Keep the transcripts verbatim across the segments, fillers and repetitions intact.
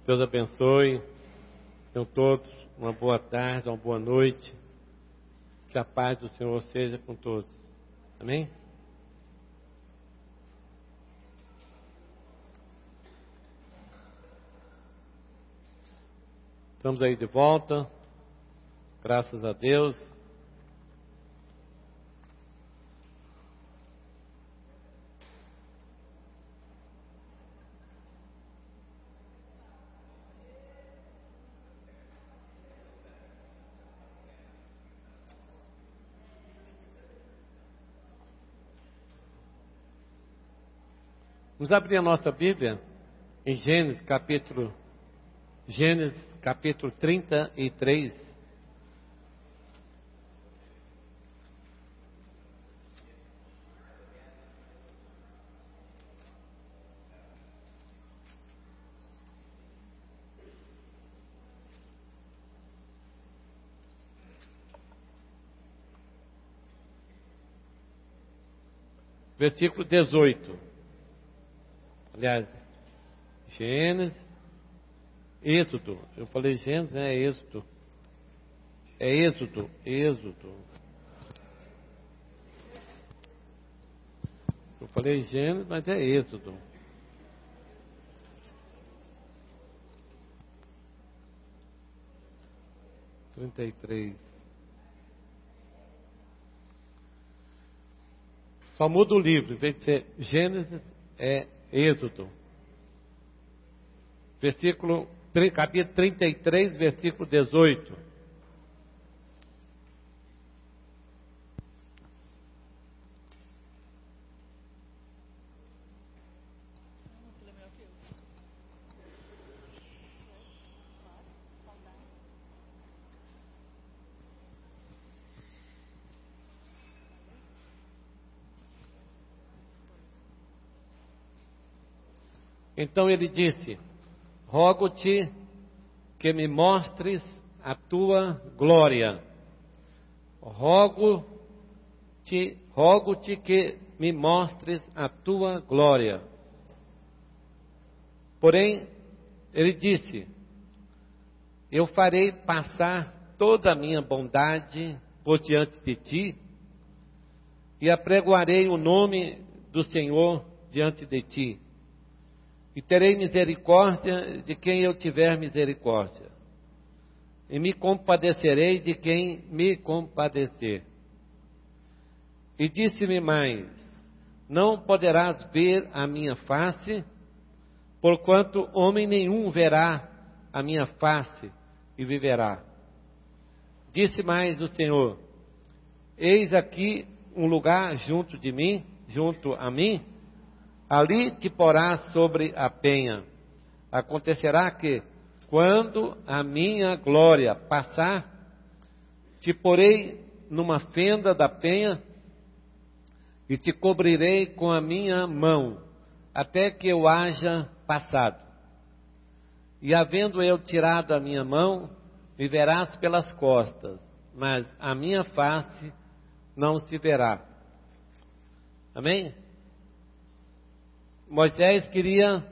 Deus abençoe. Tenham todos uma boa tarde, uma boa noite. Que a paz do Senhor seja com todos. Amém? Estamos aí de volta. Graças a Deus. Vamos abrir a nossa Bíblia em Gênesis capítulo, Gênesis capítulo trinta e três. Versículo dezoito. Aliás, Gênesis, Êxodo. Eu falei Gênesis, é Êxodo. É Êxodo, Êxodo. Eu falei Gênesis, mas é Êxodo. trinta e três. Só muda o livro, em vez de ser Gênesis, é Êxodo. Versículo, capítulo trinta e três, versículo dezoito. Então ele disse: rogo-te que me mostres a tua glória. Rogo-te, rogo-te que me mostres a tua glória. Porém, ele disse: eu farei passar toda a minha bondade por diante de ti, e apregoarei o nome do Senhor diante de ti. E terei misericórdia de quem eu tiver misericórdia, e me compadecerei de quem me compadecer. E disse-me mais: não poderás ver a minha face, porquanto homem nenhum verá a minha face e viverá. Disse mais o Senhor: eis aqui um lugar junto de mim, junto a mim, ali te porás sobre a penha. Acontecerá que, quando a minha glória passar, te porei numa fenda da penha e te cobrirei com a minha mão, até que eu haja passado. E havendo eu tirado a minha mão, me verás pelas costas, mas a minha face não se verá. Amém? Moisés queria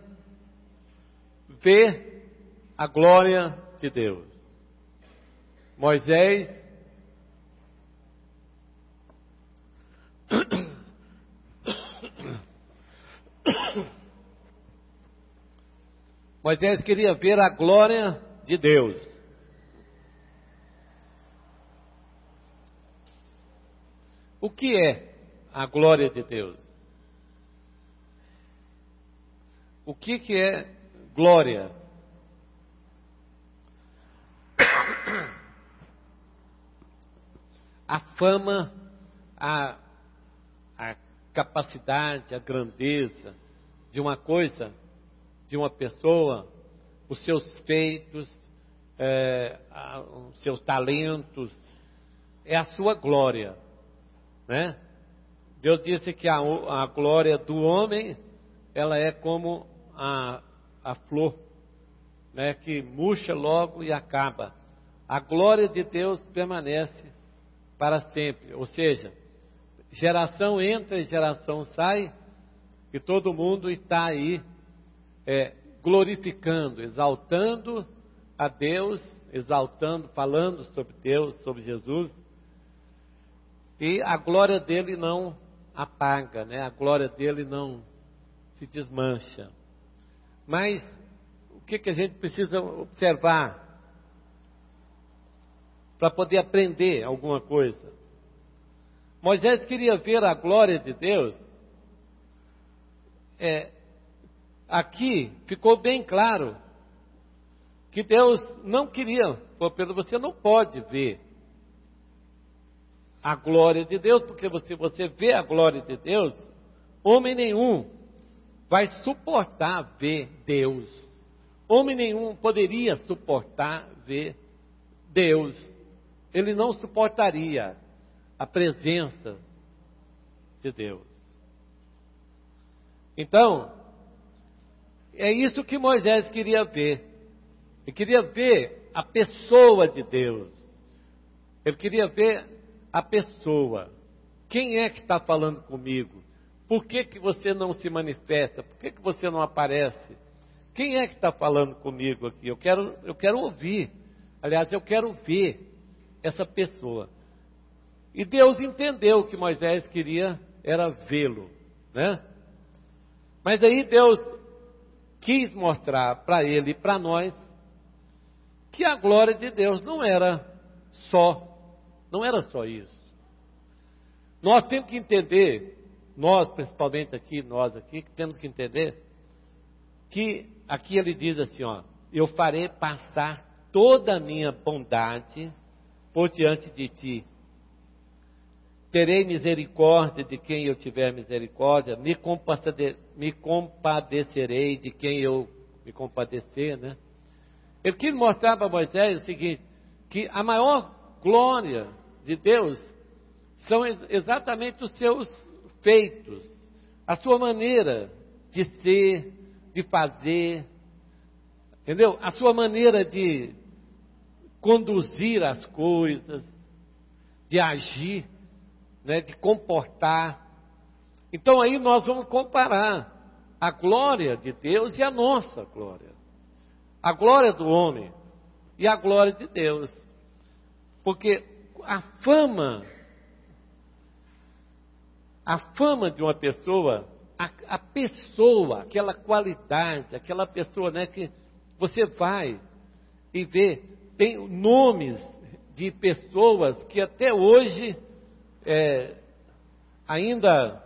ver a glória de Deus. Moisés Moisés queria ver a glória de Deus. O que é a glória de Deus? O que que é glória? A fama, a, a capacidade, a grandeza de uma coisa, de uma pessoa, os seus feitos, é, a, os seus talentos, é a sua glória, né? Deus disse que a, a glória do homem, ela é como a, a flor, né, que murcha logo e acaba. A glória de Deus permanece para sempre, ou seja, geração entra e geração sai, e todo mundo está aí é, glorificando, exaltando a Deus, exaltando, falando sobre Deus, sobre Jesus, e a glória dele não apaga, né? A glória dele não se desmancha. Mas o que, que a gente precisa observar para poder aprender alguma coisa? Moisés queria ver a glória de Deus. É, aqui ficou bem claro que Deus não queria, pô, Pedro, você não pode ver a glória de Deus, porque se você vê a glória de Deus, homem nenhum vai suportar ver Deus. Homem nenhum poderia suportar ver Deus. Ele não suportaria a presença de Deus. Então, é isso que Moisés queria ver. Ele queria ver a pessoa de Deus. Ele queria ver a pessoa. Quem é que está falando comigo? Por que que você não se manifesta? Por que que você não aparece? Quem é que está falando comigo aqui? Eu quero, eu quero ouvir. Aliás, eu quero ver essa pessoa. E Deus entendeu que Moisés queria era vê-lo, né? Mas aí Deus quis mostrar para ele e para nós que a glória de Deus não era só, não era só isso. Nós temos que entender, nós principalmente aqui, nós aqui, que temos que entender que aqui ele diz assim, ó, eu farei passar toda a minha bondade por diante de ti. Terei misericórdia de quem eu tiver misericórdia, me, compade- me compadecerei de quem eu me compadecer, né? Ele quis mostrar para Moisés o seguinte, que a maior glória de Deus são ex- exatamente os seus feitos, a sua maneira de ser, de fazer, entendeu? A sua maneira de conduzir as coisas, de agir, né, de comportar. Então aí nós vamos comparar a glória de Deus e a nossa glória. A glória do homem e a glória de Deus. Porque a fama, a fama de uma pessoa, a, a pessoa, aquela qualidade, aquela pessoa, né, que você vai e vê, tem nomes de pessoas que até hoje é, ainda,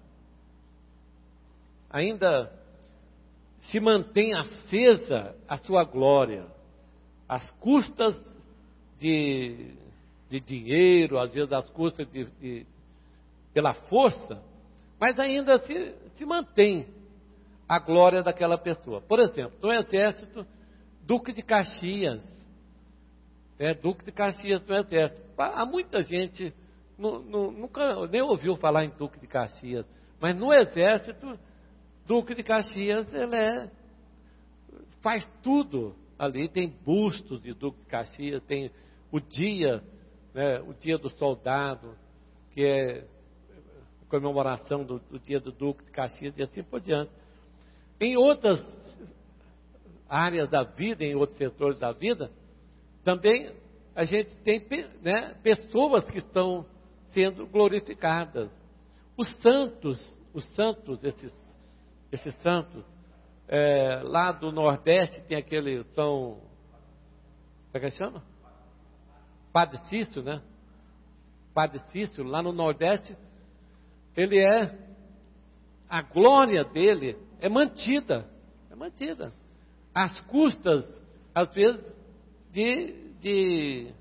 ainda se mantém acesa a sua glória, às custas de, de dinheiro, às vezes às custas de, de, pela força, mas ainda se, se mantém a glória daquela pessoa. Por exemplo, no exército, Duque de Caxias, é, Duque de Caxias no exército. Há muita gente nu, nu, nunca nem ouviu falar em Duque de Caxias, mas no exército, Duque de Caxias, ele é, faz tudo ali, tem bustos de Duque de Caxias, tem o dia, né, o dia do soldado, que é a comemoração do, do dia do Duque de Caxias e assim por diante. Em outras áreas da vida, em outros setores da vida, também a gente tem, né, pessoas que estão sendo glorificadas. Os santos, os santos, esses, esses santos, é, lá do Nordeste tem aquele São, como é que chama? Padre Cício, né? Padre Cício, lá no Nordeste, ele é, a glória dele é mantida, é mantida, às custas, às vezes, de, de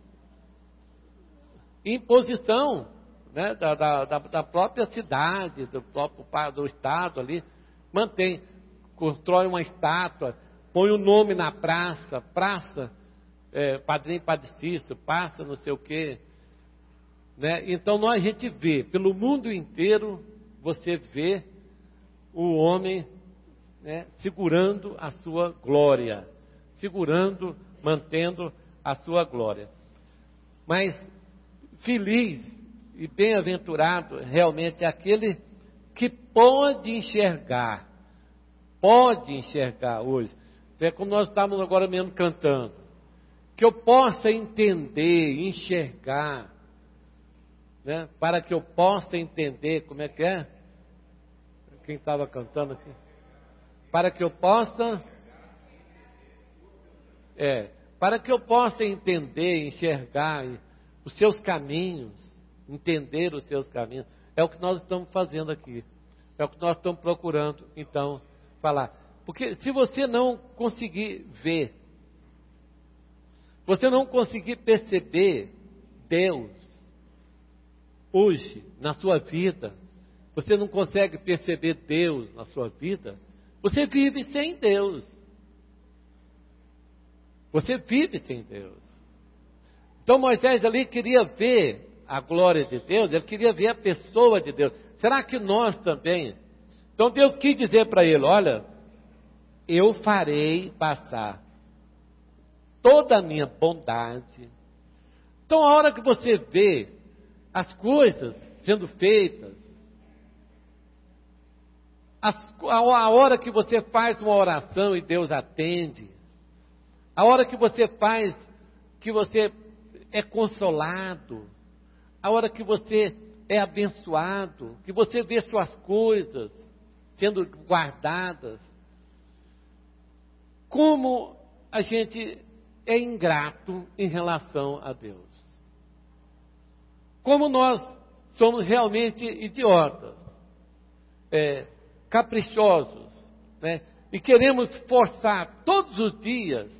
imposição, né, da, da, da própria cidade, do próprio do estado ali, mantém, constrói uma estátua, põe o um nome na praça, praça, é, Padrinho Padre Cício, praça não sei o quê, né? Então nós, a gente vê, pelo mundo inteiro, você vê o homem, né, segurando a sua glória, segurando, mantendo a sua glória. Mas feliz e bem-aventurado realmente é aquele que pode enxergar, pode enxergar hoje. É como nós estávamos agora mesmo cantando. Que eu possa entender, enxergar, né? Para que eu possa entender, como é que é? Quem estava cantando aqui? Para que eu possa, é, para que eu possa entender, enxergar os seus caminhos, entender os seus caminhos. É o que nós estamos fazendo aqui. É o que nós estamos procurando, então, falar. Porque se você não conseguir ver, você não conseguir perceber Deus hoje na sua vida, você não consegue perceber Deus na sua vida, você vive sem Deus. Você vive sem Deus. Então Moisés ali queria ver a glória de Deus, ele queria ver a pessoa de Deus. Será que nós também? Então Deus quis dizer para ele, olha, eu farei passar toda a minha bondade. Então a hora que você vê as coisas sendo feitas, as, a, a hora que você faz uma oração e Deus atende, a hora que você faz, que você é consolado, a hora que você é abençoado, que você vê suas coisas sendo guardadas, como a gente é ingrato em relação a Deus. Como nós somos realmente idiotas, é, caprichosos, né? E queremos forçar todos os dias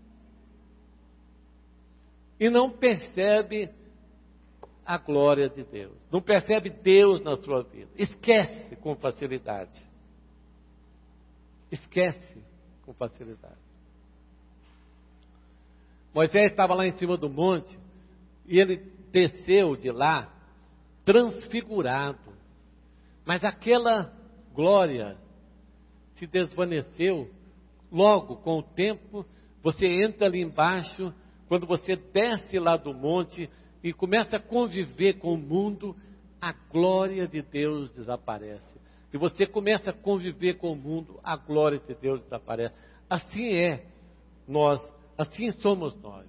e não percebe a glória de Deus, não percebe Deus na sua vida, esquece com facilidade, esquece com facilidade. Moisés estava lá em cima do monte e ele desceu de lá transfigurado, mas aquela glória se desvaneceu logo com o tempo. Você entra ali embaixo, quando você desce lá do monte e começa a conviver com o mundo, a glória de Deus desaparece. E você começa a conviver com o mundo, a glória de Deus desaparece. Assim é nós, assim somos nós.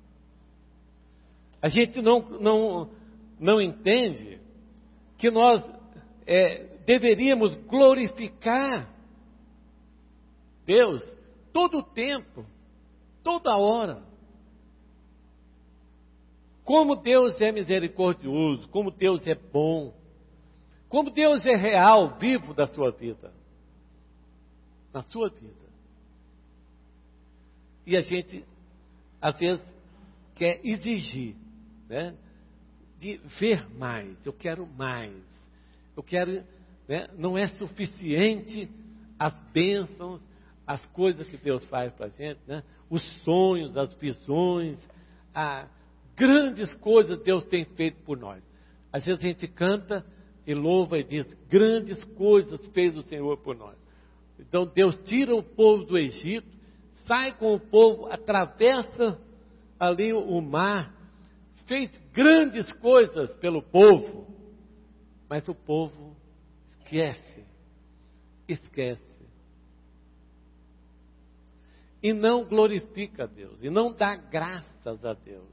A gente não, não, não entende que nós é, deveríamos glorificar Deus todo o tempo, toda hora. Como Deus é misericordioso, como Deus é bom, como Deus é real, vivo da sua vida, na sua vida. E a gente, às vezes, quer exigir, né, de ver mais, eu quero mais, eu quero, né, não é suficiente as bênçãos, as coisas que Deus faz para a gente, né, os sonhos, as visões, a grandes coisas Deus tem feito por nós. Às vezes a gente canta e louva e diz, grandes coisas fez o Senhor por nós. Então Deus tira o povo do Egito, sai com o povo, atravessa ali o mar, fez grandes coisas pelo povo, mas o povo esquece, esquece. E não glorifica a Deus, e não dá graças a Deus.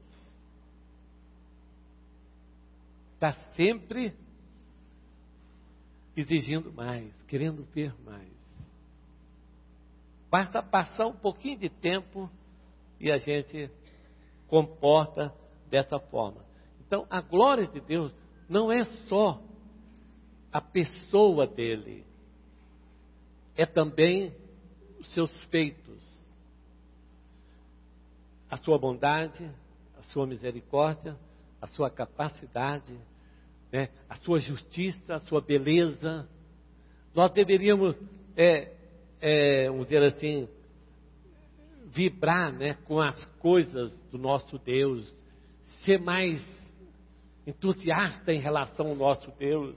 Está sempre exigindo mais, querendo ver mais. Basta passar um pouquinho de tempo e a gente comporta dessa forma. Então, a glória de Deus não é só a pessoa dele, é também os seus feitos, a sua bondade, a sua misericórdia, a sua capacidade, né, a sua justiça, a sua beleza. Nós deveríamos, é, é, vamos dizer assim, vibrar, né, com as coisas do nosso Deus, ser mais entusiasta em relação ao nosso Deus.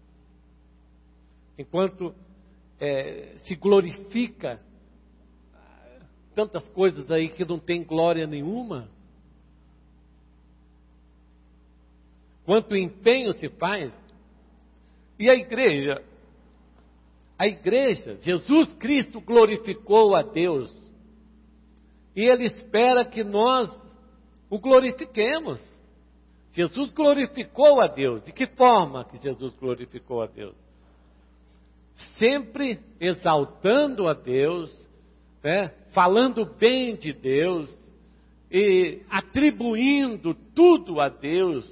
Enquanto é, se glorifica tantas coisas aí que não tem glória nenhuma, quanto empenho se faz, e a igreja, a igreja, Jesus Cristo glorificou a Deus E Ele espera que nós o glorifiquemos. Jesus glorificou a Deus. De que forma que Jesus glorificou a Deus? Sempre exaltando a Deus, né? Falando bem de Deus, e atribuindo tudo a Deus.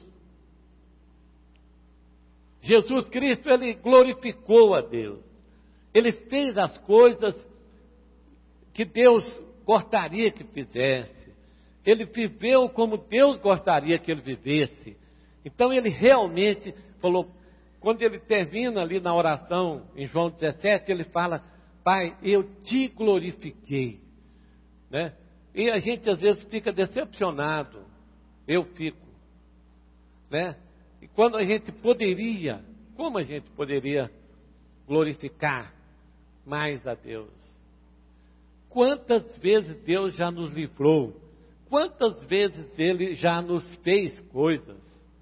Jesus Cristo, Ele glorificou a Deus. Ele fez as coisas que Deus gostaria que fizesse. Ele viveu como Deus gostaria que ele vivesse. Então ele realmente falou, quando ele termina ali na oração, em João dezessete, ele fala, Pai, eu te glorifiquei. Né? E a gente às vezes fica decepcionado. Eu fico. Né? E quando a gente poderia, como a gente poderia glorificar mais a Deus? Quantas vezes Deus já nos livrou? Quantas vezes Ele já nos fez coisas?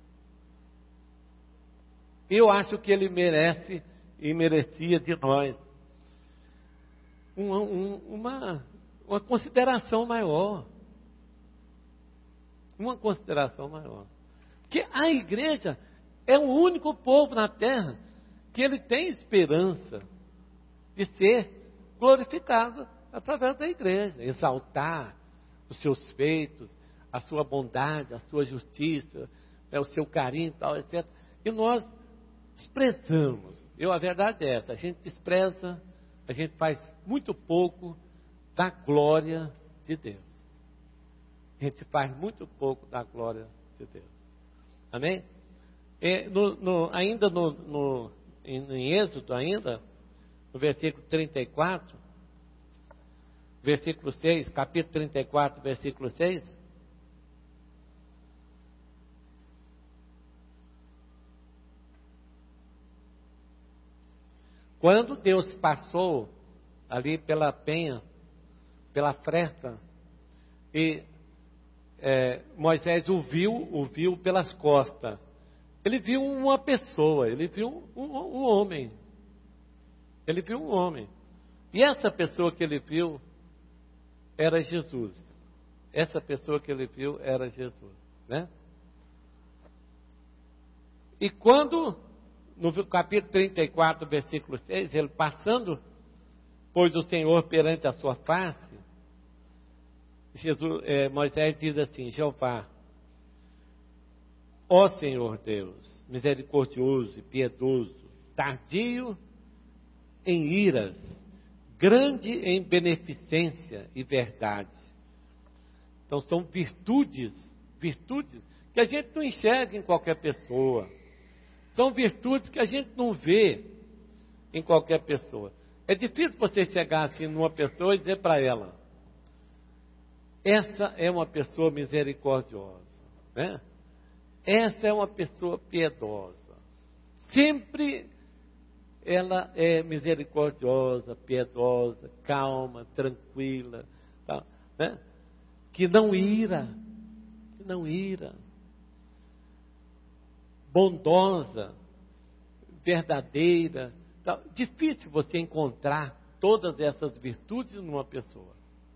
Eu acho que Ele merece e merecia de nós uma, uma, uma consideração maior. Uma consideração maior. Porque a igreja é o único povo na terra que ele tem esperança de ser glorificado através da igreja, exaltar os seus feitos, a sua bondade, a sua justiça, né, o seu carinho, tal, etcétera. E nós desprezamos. Eu, a verdade é essa, a gente despreza, a gente faz muito pouco da glória de Deus. A gente faz muito pouco da glória de Deus. Amém? E no, no, ainda no, no, em, em Êxodo, ainda, no versículo trinta e quatro, versículo seis, capítulo trinta e quatro, versículo seis. Quando Deus passou ali pela penha, pela fresta, e é, Moisés o viu, o viu pelas costas. Ele viu uma pessoa, ele viu um, um homem. Ele viu um homem. E essa pessoa que ele viu era Jesus. Essa pessoa que ele viu era Jesus, né? E quando, no capítulo trinta e quatro, versículo seis, ele passando, pois o Senhor perante a sua face, Jesus, é, Moisés diz assim, Jeová, ó Senhor Deus, misericordioso e piedoso, tardio em iras, grande em beneficência e verdade. Então são virtudes, virtudes que a gente não enxerga em qualquer pessoa. São virtudes que a gente não vê em qualquer pessoa. É difícil você chegar assim numa pessoa e dizer para ela, essa é uma pessoa misericordiosa, né? Essa é uma pessoa piedosa. Sempre ela é misericordiosa, piedosa, calma, tranquila, tá, né? Que não ira, que não ira, bondosa, verdadeira. Tá. Difícil você encontrar todas essas virtudes numa pessoa.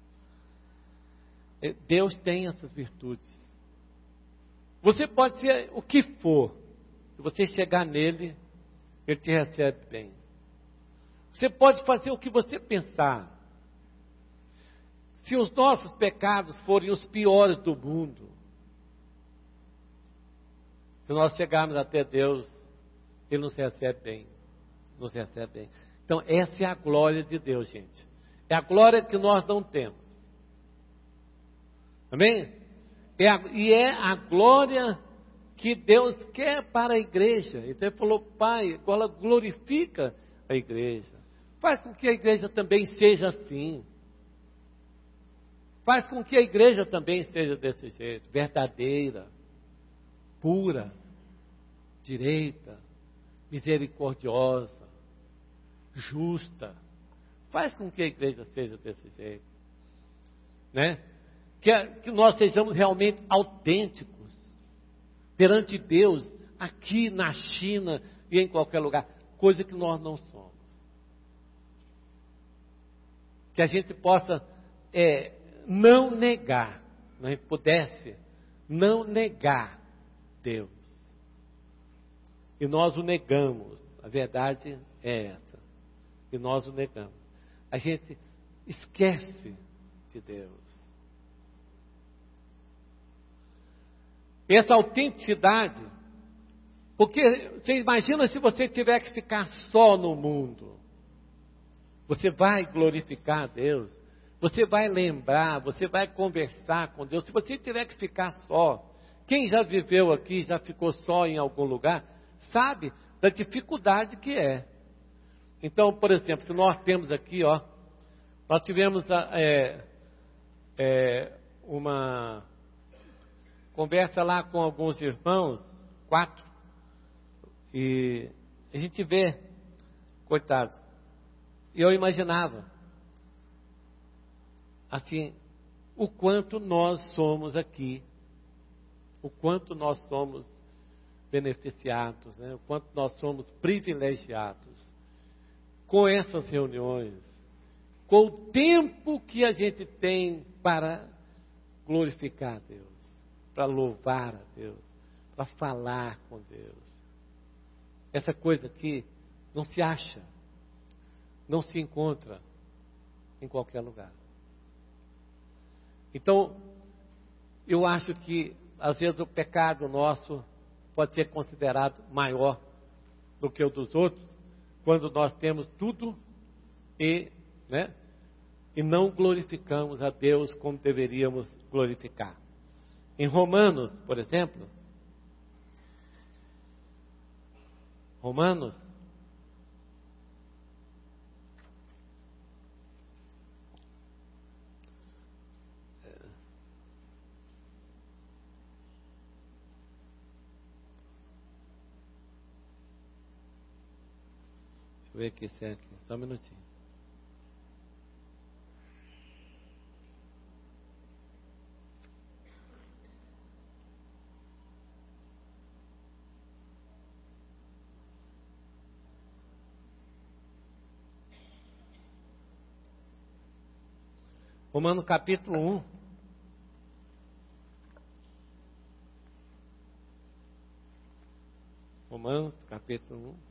Deus tem essas virtudes. Você pode ser o que for, se você chegar nele, ele te recebe bem. Você pode fazer o que você pensar. Se os nossos pecados forem os piores do mundo, se nós chegarmos até Deus, ele nos recebe bem. Nos recebe bem. Então, essa é a glória de Deus, gente. É a glória que nós não temos. Amém? É a, e é a glória que Deus quer para a igreja. Então ele falou, Pai, agora glorifica a igreja. Faz com que a igreja também seja assim. Faz com que a igreja também seja desse jeito. Verdadeira, pura, direita, misericordiosa, justa. Faz com que a igreja seja desse jeito. Né? Que, que nós sejamos realmente autênticos perante Deus, aqui na China e em qualquer lugar, coisa que nós não somos. Que a gente possa é, não negar, não é, pudesse não negar Deus. E nós o negamos. A verdade é essa. E nós o negamos. A gente esquece de Deus. Essa autenticidade, porque você imagina se você tiver que ficar só no mundo. Você vai glorificar a Deus. Você vai lembrar, você vai conversar com Deus. Se você tiver que ficar só, quem já viveu aqui, já ficou só em algum lugar, sabe da dificuldade que é. Então, por exemplo, se nós temos aqui, ó, nós tivemos é, é, uma conversa lá com alguns irmãos, quatro, e a gente vê, coitados, e eu imaginava, assim, o quanto nós somos aqui, o quanto nós somos beneficiados, né? O quanto nós somos privilegiados com essas reuniões, com o tempo que a gente tem para glorificar a Deus, para louvar a Deus, para falar com Deus. Essa coisa aqui não se acha, não se encontra em qualquer lugar. Então, eu acho que às vezes o pecado nosso pode ser considerado maior do que o dos outros, quando nós temos tudo e, né, e não glorificamos a Deus como deveríamos glorificar. Em Romanos, por exemplo, Romanos, deixa eu ver aqui se é aqui, só um minutinho. Romanos capítulo um. Romanos capítulo um.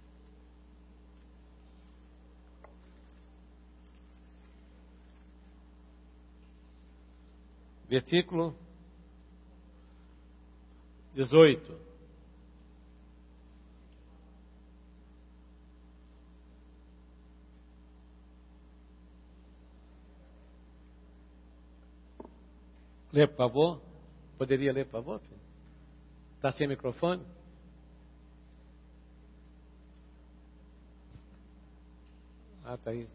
Versículo dezoito. Lê, por favor. Poderia ler, por favor, filho? Está sem microfone? Ah, está aí.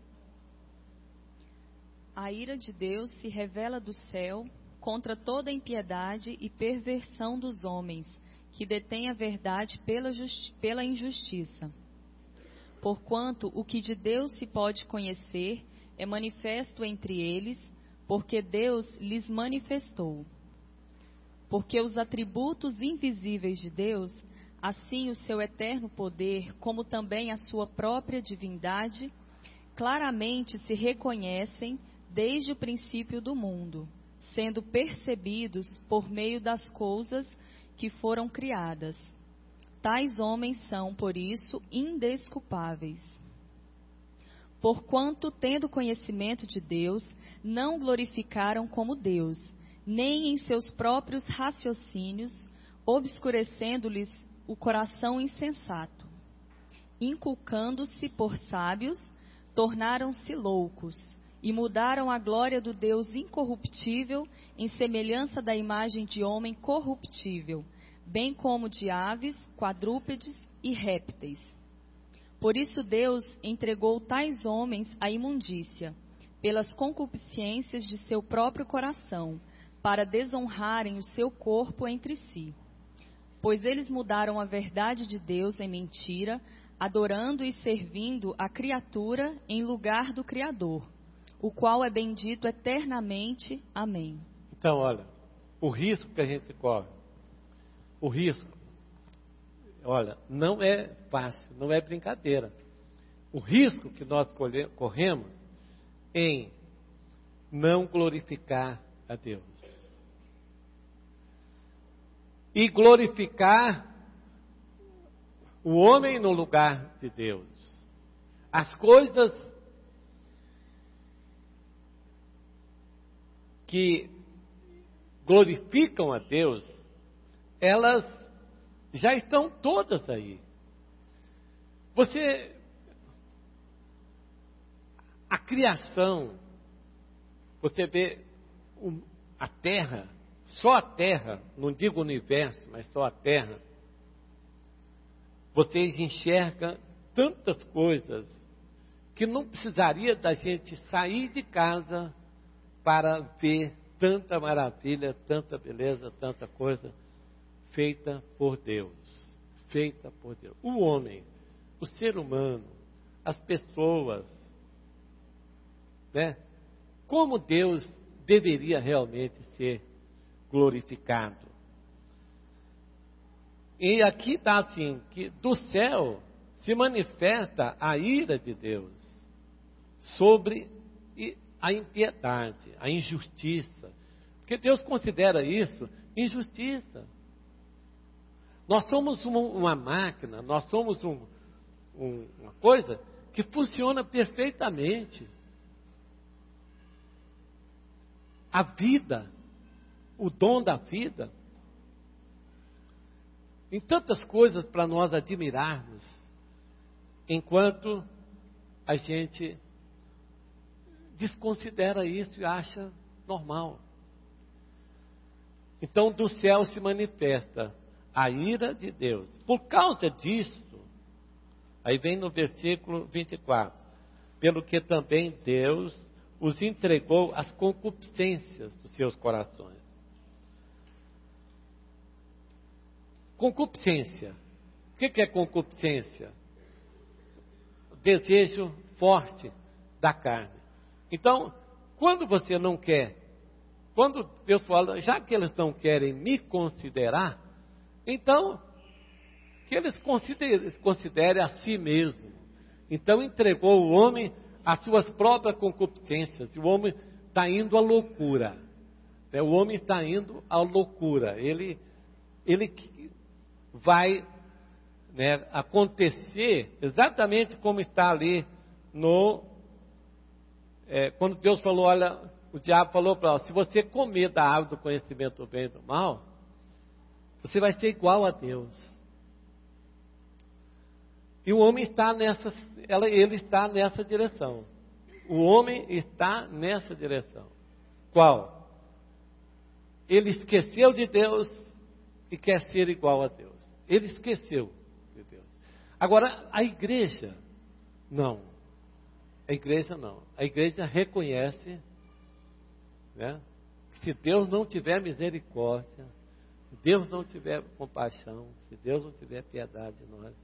A ira de Deus se revela do céu contra toda impiedade e perversão dos homens, que detêm a verdade pela, justi- pela injustiça. Porquanto o que de Deus se pode conhecer é manifesto entre eles, porque Deus lhes manifestou. Porque os atributos invisíveis de Deus, assim o seu eterno poder, como também a sua própria divindade, claramente se reconhecem desde o princípio do mundo, sendo percebidos por meio das coisas que foram criadas. Tais homens são, por isso, indesculpáveis. Porquanto, tendo conhecimento de Deus, não glorificaram como Deus, nem em seus próprios raciocínios, obscurecendo-lhes o coração insensato. Inculcando-se por sábios, tornaram-se loucos, e mudaram a glória do Deus incorruptível em semelhança da imagem de homem corruptível, bem como de aves, quadrúpedes e répteis. Por isso Deus entregou tais homens à imundícia, pelas concupiscências de seu próprio coração, para desonrarem o seu corpo entre si. Pois eles mudaram a verdade de Deus em mentira, adorando e servindo a criatura em lugar do Criador, o qual é bendito eternamente. Amém. Então, olha, o risco que a gente corre, o risco, olha, não é fácil, não é brincadeira. O risco que nós corremos em não glorificar a Deus. E glorificar o homem no lugar de Deus. As coisas que glorificam a Deus, elas já estão todas aí. Você, a criação, você vê a terra, só a terra, não digo o universo, mas só a terra, vocês enxergam tantas coisas que não precisaria da gente sair de casa para ver tanta maravilha, tanta beleza, tanta coisa feita por Deus, feita por Deus. O homem, o ser humano, as pessoas, né? Como Deus deveria realmente ser glorificado. E aqui está assim, que do céu se manifesta a ira de Deus sobre a impiedade, a injustiça. Porque Deus considera isso injustiça. Nós somos uma, uma máquina, nós somos um, um, uma coisa que funciona perfeitamente. A vida, o dom da vida, em tantas coisas para nós admirarmos, enquanto a gente desconsidera isso e acha normal. Então do céu se manifesta a ira de Deus. Por causa disso, aí vem no versículo vinte e quatro, pelo que também Deus os entregou às concupiscências dos seus corações. Concupiscência. O que é concupiscência? O desejo forte da carne. Então, quando você não quer, quando Deus fala, já que eles não querem me considerar, então, que eles considerem, considerem a si mesmo. Então, entregou o homem às suas próprias concupiscências. E o homem está indo à loucura. Né? O homem está indo à loucura. Ele, ele vai, né, acontecer exatamente como está ali no... É, quando Deus falou, olha, o diabo falou para ela, se você comer da árvore do conhecimento do bem e do mal, você vai ser igual a Deus. E o homem está nessa, ela, ele está nessa direção. O homem está nessa direção. Qual? Ele esqueceu de Deus e quer ser igual a Deus. Ele esqueceu de Deus. Agora, a igreja, não. A igreja não. A igreja reconhece, né, que se Deus não tiver misericórdia, se Deus não tiver compaixão, se Deus não tiver piedade de nós,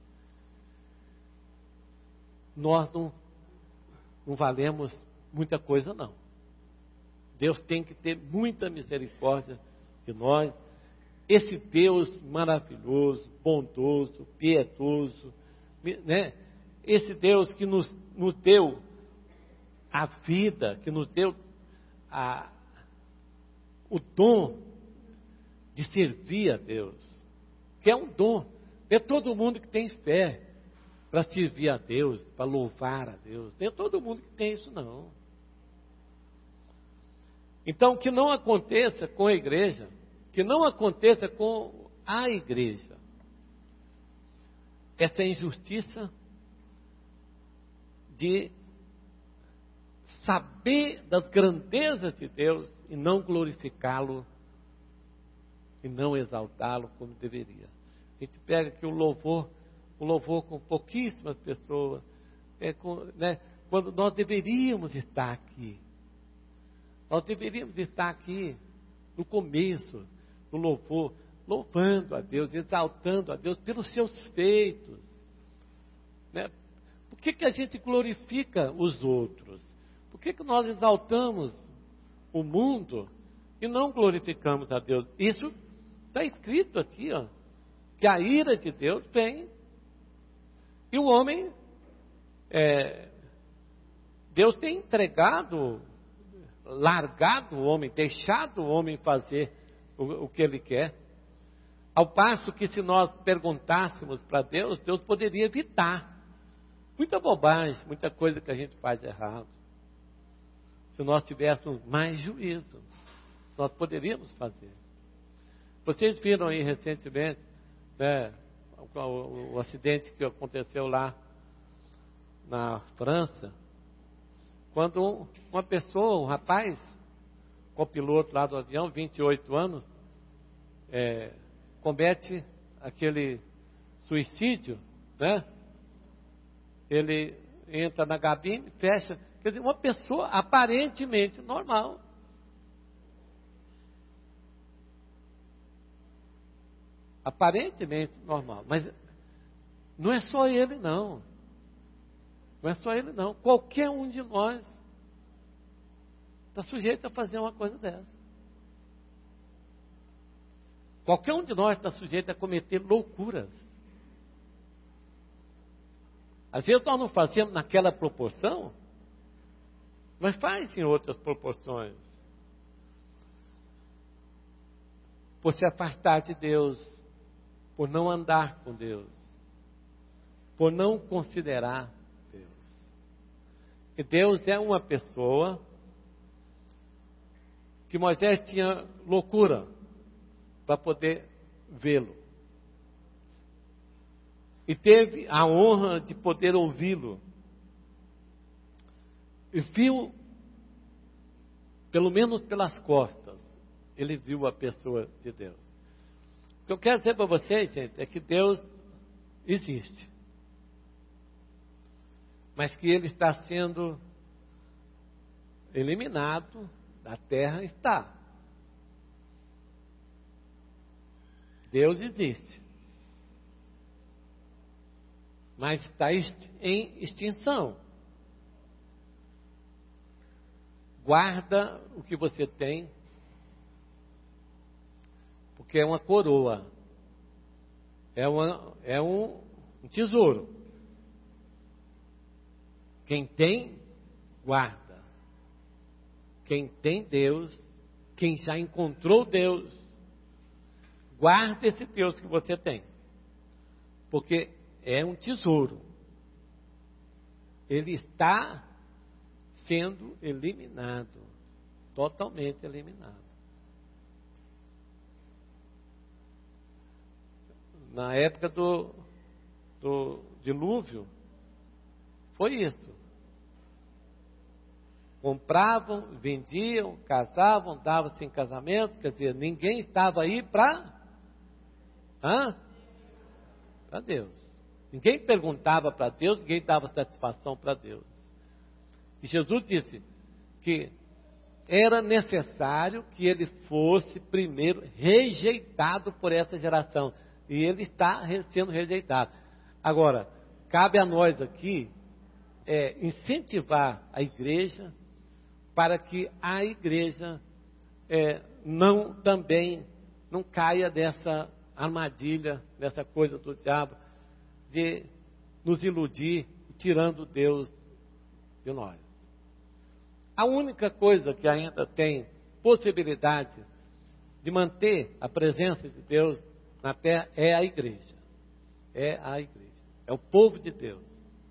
nós não, não valemos muita coisa, não. Deus tem que ter muita misericórdia de nós. Esse Deus maravilhoso, bondoso, piedoso, né? Esse Deus que nos, nos deu a vida, que nos deu a, o dom de servir a Deus, que é um dom. É todo mundo que tem fé para servir a Deus, para louvar a Deus. Não é todo mundo que tem isso, não. Então, que não aconteça com a igreja, que não aconteça com a igreja, essa injustiça de saber das grandezas de Deus e não glorificá-lo e não exaltá-lo como deveria. A gente pega aqui o louvor, o louvor com pouquíssimas pessoas, é com, né, quando nós deveríamos estar aqui. Nós deveríamos estar aqui no começo do louvor, louvando a Deus, exaltando a Deus pelos seus feitos. Né? Por que, que a gente glorifica os outros? Por que, que nós exaltamos o mundo e não glorificamos a Deus? Isso está escrito aqui, ó, que a ira de Deus vem. E o homem, é, Deus tem entregado largado o homem, deixado o homem fazer o, o que ele quer. Ao passo que se nós perguntássemos para Deus, Deus poderia evitar muita bobagem, muita coisa que a gente faz errado. Se nós tivéssemos mais juízo, nós poderíamos fazer. Vocês viram aí recentemente, né, o, o, o acidente que aconteceu lá na França, quando uma pessoa, um rapaz, copiloto lá do avião, vinte e oito anos, é, comete aquele suicídio, né? Ele entra na cabine, fecha, quer dizer, uma pessoa aparentemente normal. Aparentemente normal, mas não é só ele não. Não é só ele não. Qualquer um de nós está sujeito a fazer uma coisa dessa. Qualquer um de nós está sujeito a cometer loucuras. Às vezes nós não fazemos naquela proporção, mas faz em outras proporções. Por se afastar de Deus, por não andar com Deus, por não considerar Deus. E Deus é uma pessoa que Moisés tinha loucura para poder vê-lo. E teve a honra de poder ouvi-lo. E viu, pelo menos pelas costas, ele viu a pessoa de Deus. O que eu quero dizer para vocês, gente, é que Deus existe. Mas que ele está sendo eliminado da terra, está. Deus existe. Mas está em extinção. Guarda o que você tem, porque é uma coroa, é, uma, é um, um tesouro. Quem tem, guarda. Quem tem Deus, quem já encontrou Deus, guarda esse Deus que você tem, porque é um tesouro. Ele está sendo eliminado, totalmente eliminado. Na época do, do dilúvio, foi isso. Compravam, vendiam, casavam, davam-se em casamento, quer dizer, ninguém estava aí para hã? Para Deus. Ninguém perguntava para Deus, ninguém dava satisfação para Deus. E Jesus disse que era necessário que ele fosse primeiro rejeitado por essa geração. E ele está sendo rejeitado. Agora, cabe a nós aqui é, incentivar a igreja para que a igreja é, não também não caia dessa armadilha, dessa coisa do diabo, de nos iludir, tirando Deus de nós. A única coisa que ainda tem possibilidade de manter a presença de Deus na terra é a igreja. É a igreja. É o povo de Deus.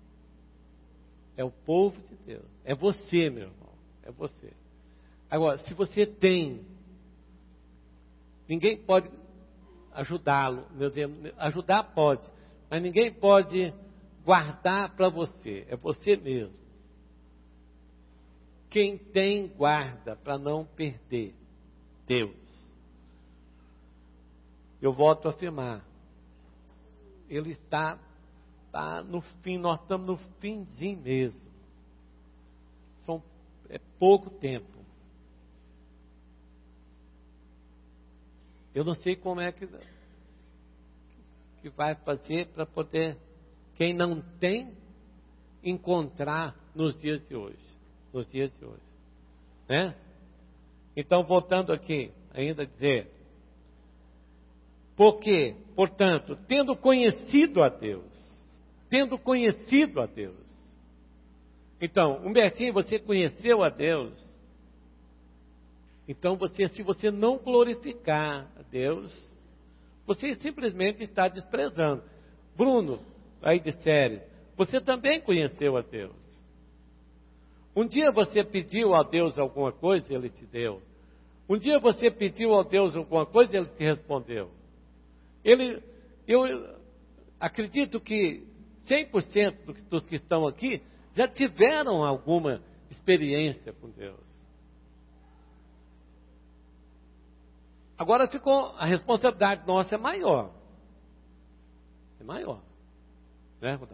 É o povo de Deus. É você, meu irmão. É você. Agora, se você tem, ninguém pode ajudá-lo. Meu Deus, ajudar pode, mas ninguém pode guardar para você. É você mesmo. Quem tem, guarda para não perder. Deus. Eu volto a afirmar. Ele está, está no fim, nós estamos no finzinho mesmo. São, é pouco tempo. Eu não sei como é que, que vai fazer para poder, quem não tem, encontrar nos dias de hoje. Nos dias de hoje. Né? Então, voltando aqui, ainda dizer, porque, portanto, tendo conhecido a Deus, tendo conhecido a Deus. Então, Humbertinho, você conheceu a Deus? Então, você, se você não glorificar a Deus, você simplesmente está desprezando. Bruno, aí de séries, você também conheceu a Deus. Um dia você pediu a Deus alguma coisa, Ele te deu. Um dia você pediu a Deus alguma coisa, Ele te respondeu. Ele, eu acredito que cem por cento dos que estão aqui já tiveram alguma experiência com Deus. Agora ficou, a responsabilidade nossa é maior. É maior. Né, Rudá?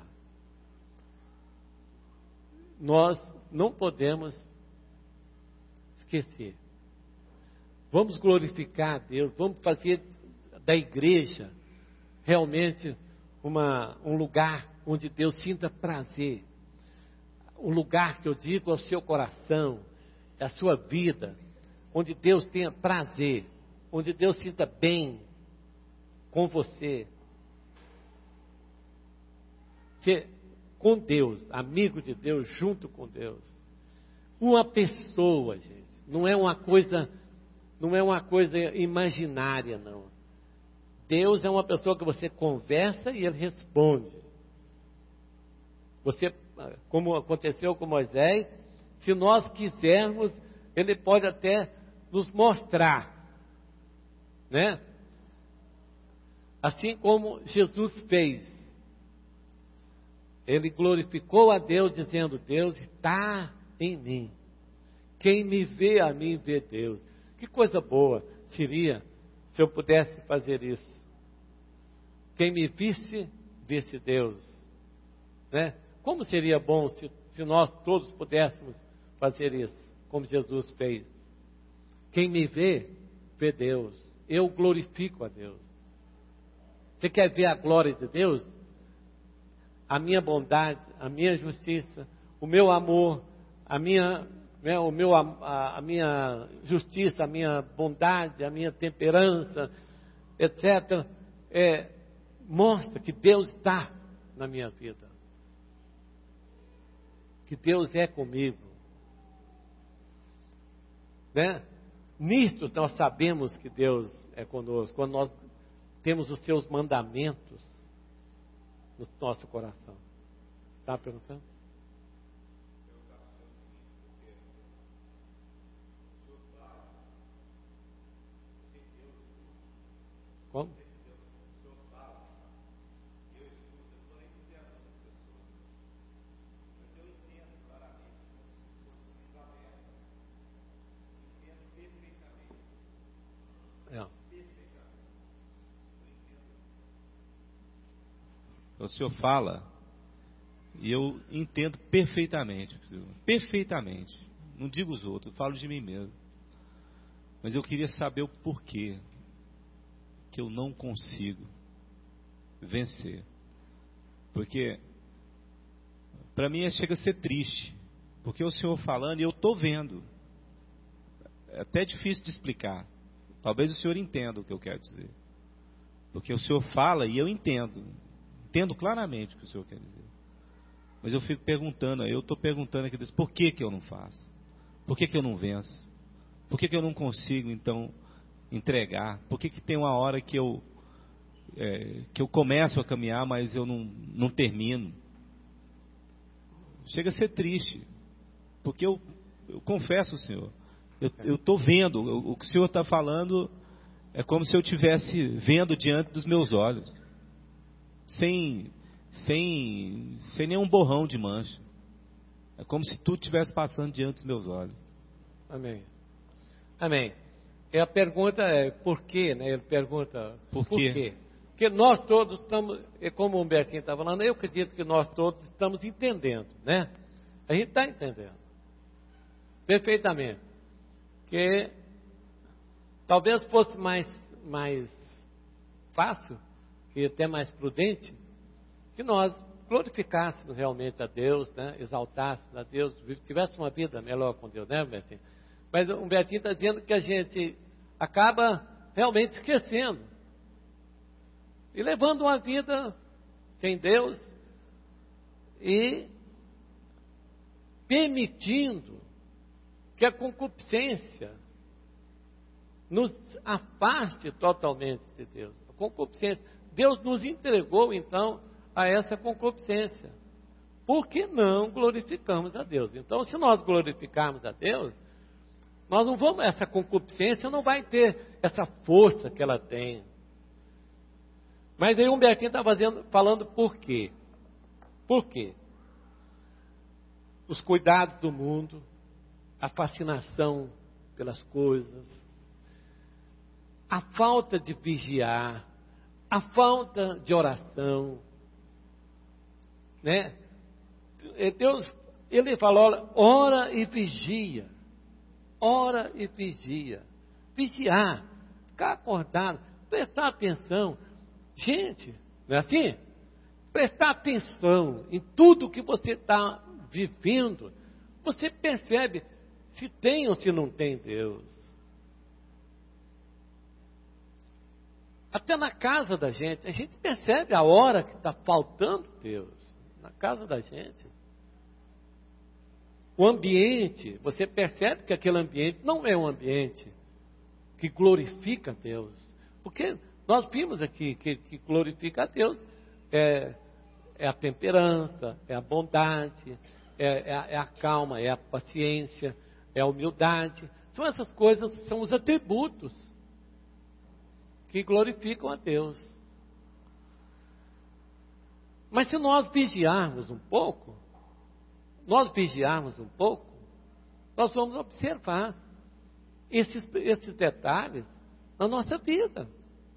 Nós não podemos esquecer. Vamos glorificar a Deus, vamos fazer da igreja realmente uma, um lugar onde Deus sinta prazer. Um lugar que eu digo é o seu coração, é a sua vida, onde Deus tenha prazer, onde Deus sinta bem com você. Ser com Deus, amigo de Deus, junto com Deus. Uma pessoa, gente, não é uma coisa, não é uma coisa imaginária, não. Deus é uma pessoa que você conversa e Ele responde. Você, como aconteceu com Moisés, se nós quisermos, Ele pode até nos mostrar, né? Assim como Jesus fez. Ele glorificou a Deus dizendo, Deus está em mim. Quem me vê a mim, vê Deus. Que coisa boa seria se eu pudesse fazer isso. Quem me visse, visse Deus. Né? Como seria bom se, se nós todos pudéssemos fazer isso, como Jesus fez. Quem me vê, vê Deus. Eu glorifico a Deus. Você quer ver a glória de Deus? A minha bondade, a minha justiça, o meu amor, a minha, né, o meu, a, a minha justiça, a minha bondade, a minha temperança, etcétera, é, mostra que Deus está na minha vida. Que Deus é comigo. Né? Nisto nós sabemos que Deus é conosco, quando nós temos os seus mandamentos no nosso coração. Está perguntando? Como? É. O senhor fala e eu entendo perfeitamente, perfeitamente. Não digo os outros, eu falo de mim mesmo. Mas eu queria saber o porquê que eu não consigo vencer. Porque para mim chega a ser triste, porque o senhor falando e eu estou vendo. É até difícil de explicar. Talvez o senhor entenda o que eu quero dizer. Porque o senhor fala e eu entendo. Entendo claramente o que o senhor quer dizer. Mas eu fico perguntando, eu estou perguntando aqui, por que que eu não faço? Por que que eu não venço? Por que que eu não consigo, então, entregar? Por que que tem uma hora que eu, é, que eu começo a caminhar, mas eu não, não termino? Chega a ser triste. Porque eu, eu confesso ao senhor, eu estou vendo, o, o que o senhor está falando é como se eu estivesse vendo diante dos meus olhos. Sem, sem, sem nenhum borrão de mancha. É como se tudo estivesse passando diante dos meus olhos. Amém. Amém. E a pergunta é, por quê? Né? Ele pergunta, por quê? Por quê? Porque nós todos estamos, como o Humbertinho está falando, eu acredito que nós todos estamos entendendo, né? A gente está entendendo. Perfeitamente. Que talvez fosse mais, mais fácil, e até mais prudente, que nós glorificássemos realmente a Deus, né? Exaltássemos a Deus, tivéssemos uma vida melhor com Deus, né, Humbertinho? Mas o Humbertinho está dizendo que a gente acaba realmente esquecendo e levando uma vida sem Deus e permitindo que a concupiscência nos afaste totalmente de Deus. A concupiscência. Deus nos entregou, então, a essa concupiscência. Por que não glorificamos a Deus? Então, se nós glorificarmos a Deus, nós não vamos, essa concupiscência não vai ter essa força que ela tem. Mas aí o Humbertinho está falando por quê? Por quê? Os cuidados do mundo, a fascinação pelas coisas, a falta de vigiar, a falta de oração, né? Deus, ele falou, ora e vigia, ora e vigia, vigiar, ficar acordado, prestar atenção. Gente, não é assim? Prestar atenção em tudo que você está vivendo, você percebe se tem ou se não tem Deus. Até na casa da gente, a gente percebe a hora que está faltando Deus. Na casa da gente. O ambiente, você percebe que aquele ambiente não é um ambiente que glorifica a Deus. Porque nós vimos aqui que, que glorifica a Deus é, é a temperança, é a bondade, é, é, a, é a calma, é a paciência, é a humildade. São essas coisas, são os atributos que glorificam a Deus. Mas se nós vigiarmos um pouco, nós vigiarmos um pouco, nós vamos observar esses, esses detalhes na nossa vida.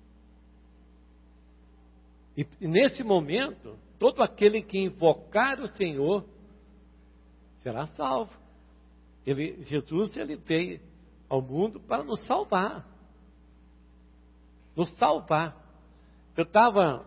E, e nesse momento, todo aquele que invocar o Senhor será salvo. Ele, Jesus, ele veio ao mundo para nos salvar. Nos salvar. Eu estava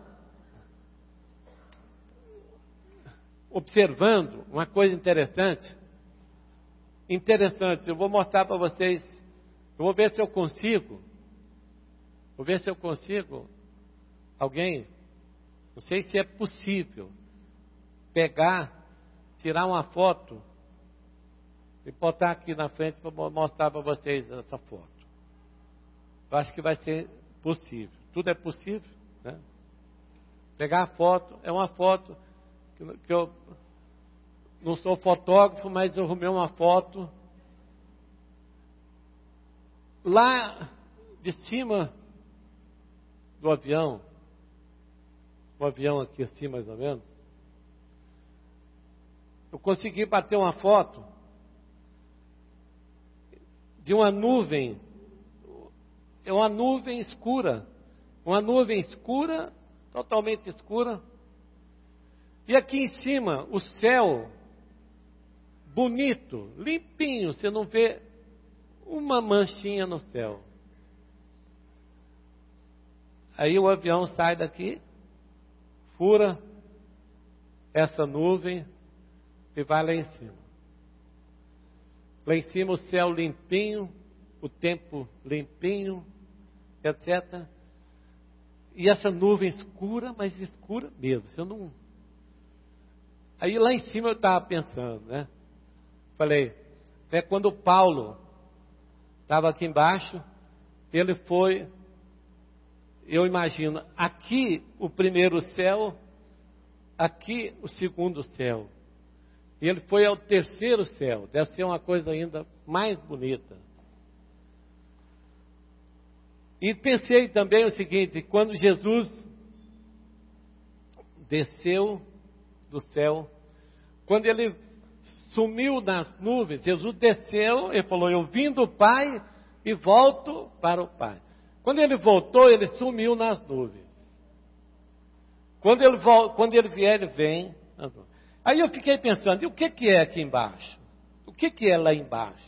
observando uma coisa interessante. Interessante, eu vou mostrar para vocês. Eu vou ver se eu consigo. Vou ver se eu consigo. Alguém, não sei se é possível, pegar, tirar uma foto e botar aqui na frente para mostrar para vocês essa foto. Eu acho que vai ser possível. Tudo é possível, né? Pegar a foto, é uma foto que, que eu não sou fotógrafo, mas eu arrumei uma foto lá de cima do avião, o avião aqui assim mais ou menos. Eu consegui bater uma foto de uma nuvem, é uma nuvem escura, uma nuvem escura, totalmente escura, e aqui em cima o céu bonito, limpinho, você não vê uma manchinha no céu. Aí o avião sai daqui, fura essa nuvem e vai lá em cima. Lá em cima o céu limpinho, o tempo limpinho, etcétera. E essa nuvem escura, mas escura mesmo. Você não... Aí lá em cima eu estava pensando, né? Falei, é quando Paulo estava aqui embaixo, ele foi, eu imagino, aqui o primeiro céu, aqui o segundo céu. E ele foi ao terceiro céu. Deve ser uma coisa ainda mais bonita. E pensei também o seguinte, quando Jesus desceu do céu, quando ele sumiu nas nuvens, Jesus desceu, ele falou, eu vim do Pai e volto para o Pai. Quando ele voltou, ele sumiu nas nuvens. Quando ele, quando ele vier, ele vem nas nuvens. Aí eu fiquei pensando, e o que, que é aqui embaixo? O que, que é lá embaixo?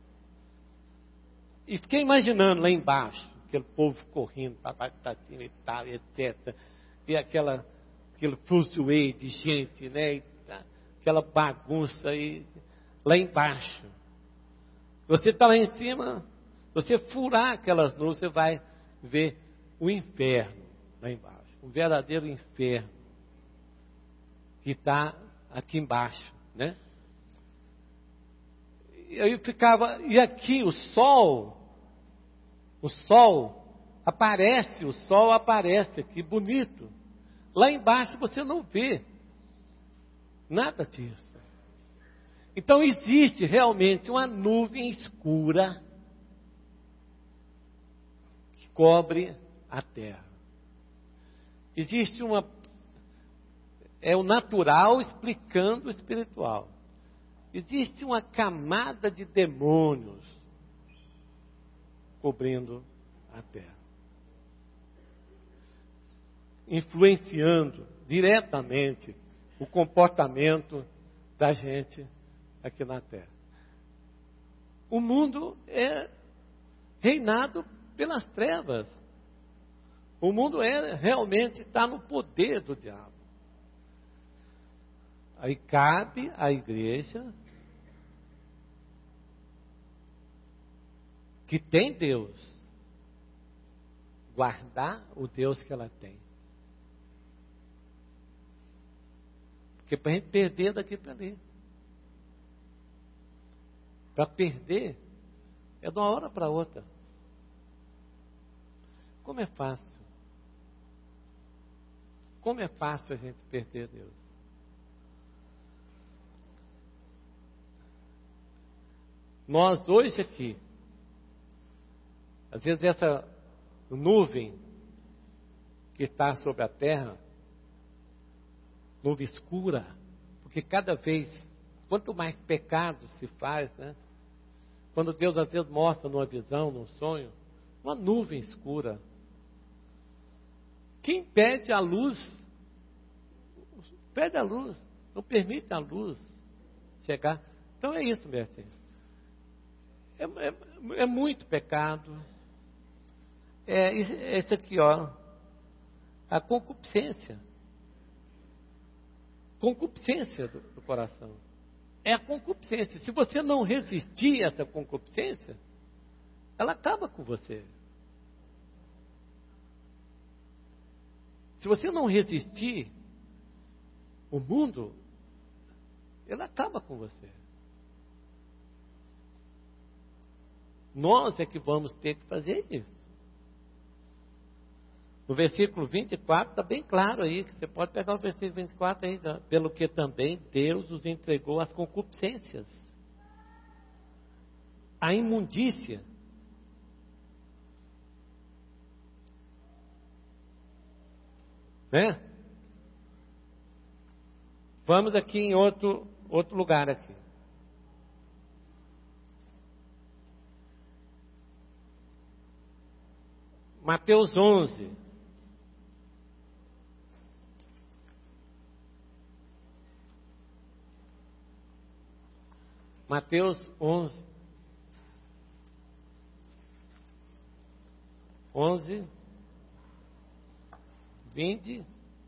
E fiquei imaginando lá embaixo, aquele povo correndo para baixo, para cima e tal, etcétera. E aquela, aquele fuzuê de gente, né? E aquela bagunça aí, lá embaixo. Você está lá em cima, você furar aquelas nuvens, você vai ver o inferno lá embaixo. Um verdadeiro inferno que está aqui embaixo, né? E aí ficava, e aqui o sol, O sol aparece, o sol aparece aqui, bonito. Lá embaixo você não vê nada disso. Então existe realmente uma nuvem escura que cobre a terra. Existe uma... É o natural explicando o espiritual. Existe uma camada de demônios cobrindo a terra, influenciando diretamente o comportamento da gente aqui na terra. O mundo é reinado pelas trevas. O mundo é realmente está no poder do diabo. Aí cabe à igreja que tem Deus guardar o Deus que ela tem. Porque para a gente perder daqui para ali. Para perder é de uma hora para outra. Como é fácil. Como é fácil a gente perder Deus. Nós hoje aqui, às vezes essa nuvem que está sobre a terra, nuvem escura, porque cada vez, quanto mais pecado se faz, né? Quando Deus às vezes mostra numa visão, num sonho, uma nuvem escura. Que impede a luz, impede a luz, não permite a luz chegar. Então é isso, minha gente. É, é, é muito pecado. É esse aqui, ó. A concupiscência. Concupiscência do, do coração. É a concupiscência. Se você não resistir a essa concupiscência, ela acaba com você. Se você não resistir, o mundo, ele acaba com você. Nós é que vamos ter que fazer isso. No versículo vinte e quatro está bem claro aí, que você pode pegar o versículo vinte e quatro aí, né? Pelo que também Deus os entregou às concupiscências, à imundícia. Né? Vamos aqui em outro, outro lugar aqui. Mateus onze. Mateus onze. onze. vinte.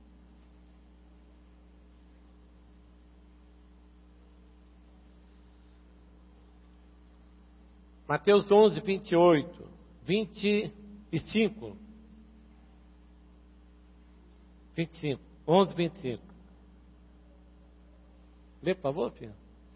Mateus onze, vinte e oito. vinte e cinco. vinte e cinco. onze, vinte e cinco. Lê, por favor, filho.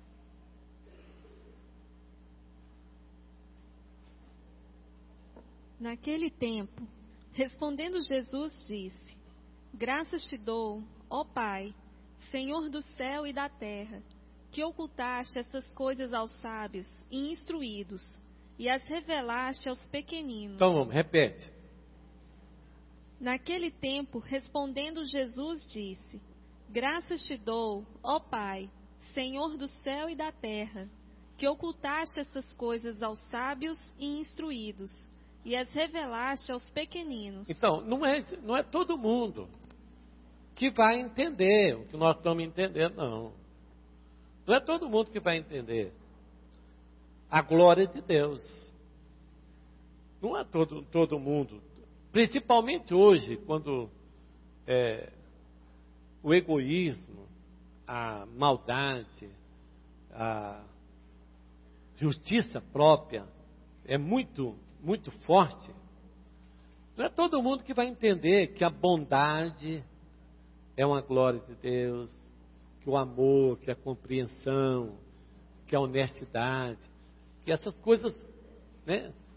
Naquele tempo, respondendo Jesus, disse: Graças te dou, ó Pai, Senhor do céu e da terra, que ocultaste estas coisas aos sábios e instruídos, e as revelaste aos pequeninos. Então vamos, repete. Naquele tempo, respondendo Jesus, disse: Graças te dou, ó Pai, Senhor do céu e da terra, que ocultaste estas coisas aos sábios e instruídos, e as revelaste aos pequeninos. Então, não é, não é todo mundo que vai entender o que nós estamos entendendo, não. Não é todo mundo que vai entender a glória de Deus. Não é todo, todo mundo. Principalmente hoje, quando é, o egoísmo, a maldade, a justiça própria é muito, muito forte. Não é todo mundo que vai entender que a bondade é uma glória de Deus, que o amor, que a compreensão, que a honestidade, que essas coisas, né?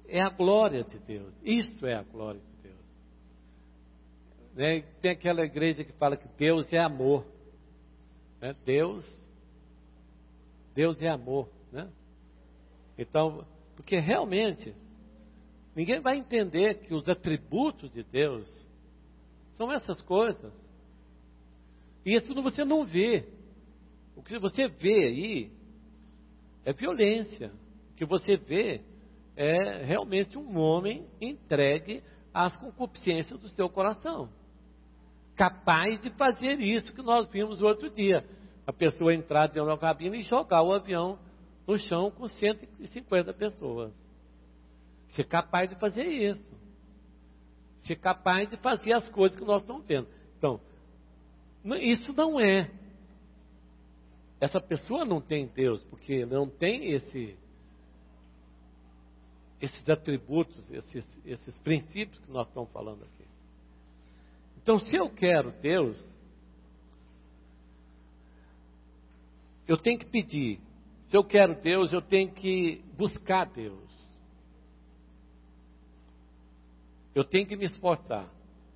é a glória de Deus. Isso é a glória de Deus. Né? Tem aquela igreja que fala que Deus é amor. Né? Deus, Deus é amor. Né? Então, porque realmente, ninguém vai entender que os atributos de Deus são essas coisas. E isso você não vê. O que você vê aí é violência. O que você vê é realmente um homem entregue às concupiscências do seu coração. Capaz de fazer isso que nós vimos o outro dia. A pessoa entrar dentro da cabine e jogar o avião no chão com cento e cinquenta pessoas. Ser capaz de fazer isso. Ser capaz de fazer as coisas que nós estamos vendo. Então, isso não é. Essa pessoa não tem Deus, porque não tem esse, esses atributos, esses, esses princípios que nós estamos falando aqui. Então, se eu quero Deus, eu tenho que pedir. Se eu quero Deus, eu tenho que buscar Deus. Eu tenho que me esforçar.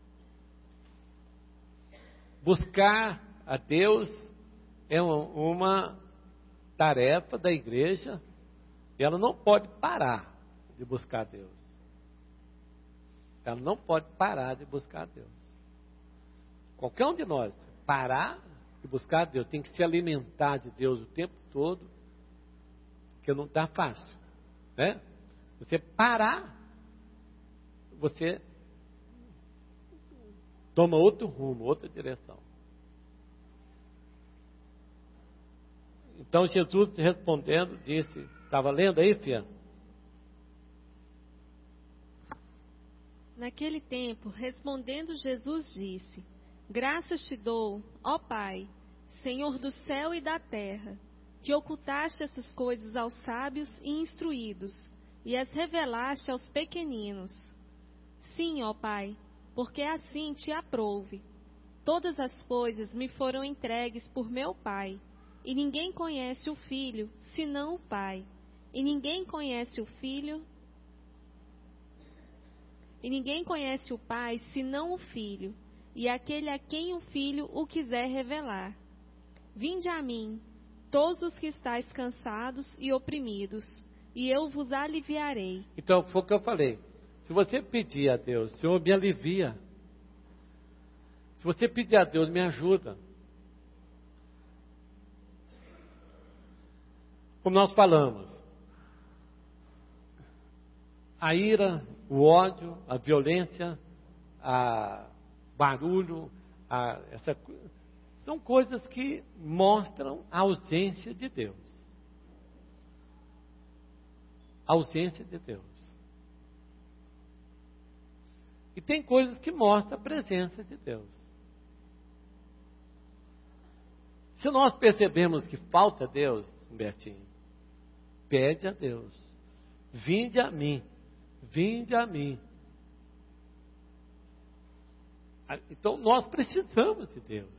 Buscar a Deus é uma tarefa da igreja e ela não pode parar de buscar a Deus. Ela não pode parar de buscar a Deus. Qualquer um de nós parar de buscar a Deus, tem que se alimentar de Deus o tempo todo, porque não está fácil, né? Você parar, você toma outro rumo, outra direção. Então Jesus respondendo disse, estava lendo aí, filha? Naquele tempo, respondendo Jesus disse, graças te dou, ó Pai, Senhor do céu e da terra, que ocultaste essas coisas aos sábios e instruídos, e as revelaste aos pequeninos. Sim, ó Pai, porque assim te aprouve. Todas as coisas me foram entregues por meu Pai, e ninguém conhece o Filho, senão o Pai. E ninguém conhece o Filho, e ninguém conhece o Pai, senão o Filho, e aquele a quem o Filho o quiser revelar. Vinde a mim, todos os que estáis cansados e oprimidos, e eu vos aliviarei. Então, foi o que eu falei. Se você pedir a Deus, Senhor, me alivia. Se você pedir a Deus, me ajuda. Como nós falamos, a ira, o ódio, a violência, a barulho, a, essa, são coisas que mostram a ausência de Deus. A ausência de Deus. E tem coisas que mostram a presença de Deus. Se nós percebemos que falta Deus, Humbertinho, pede a Deus. Vinde a mim. Vinde a mim. Então nós precisamos de Deus.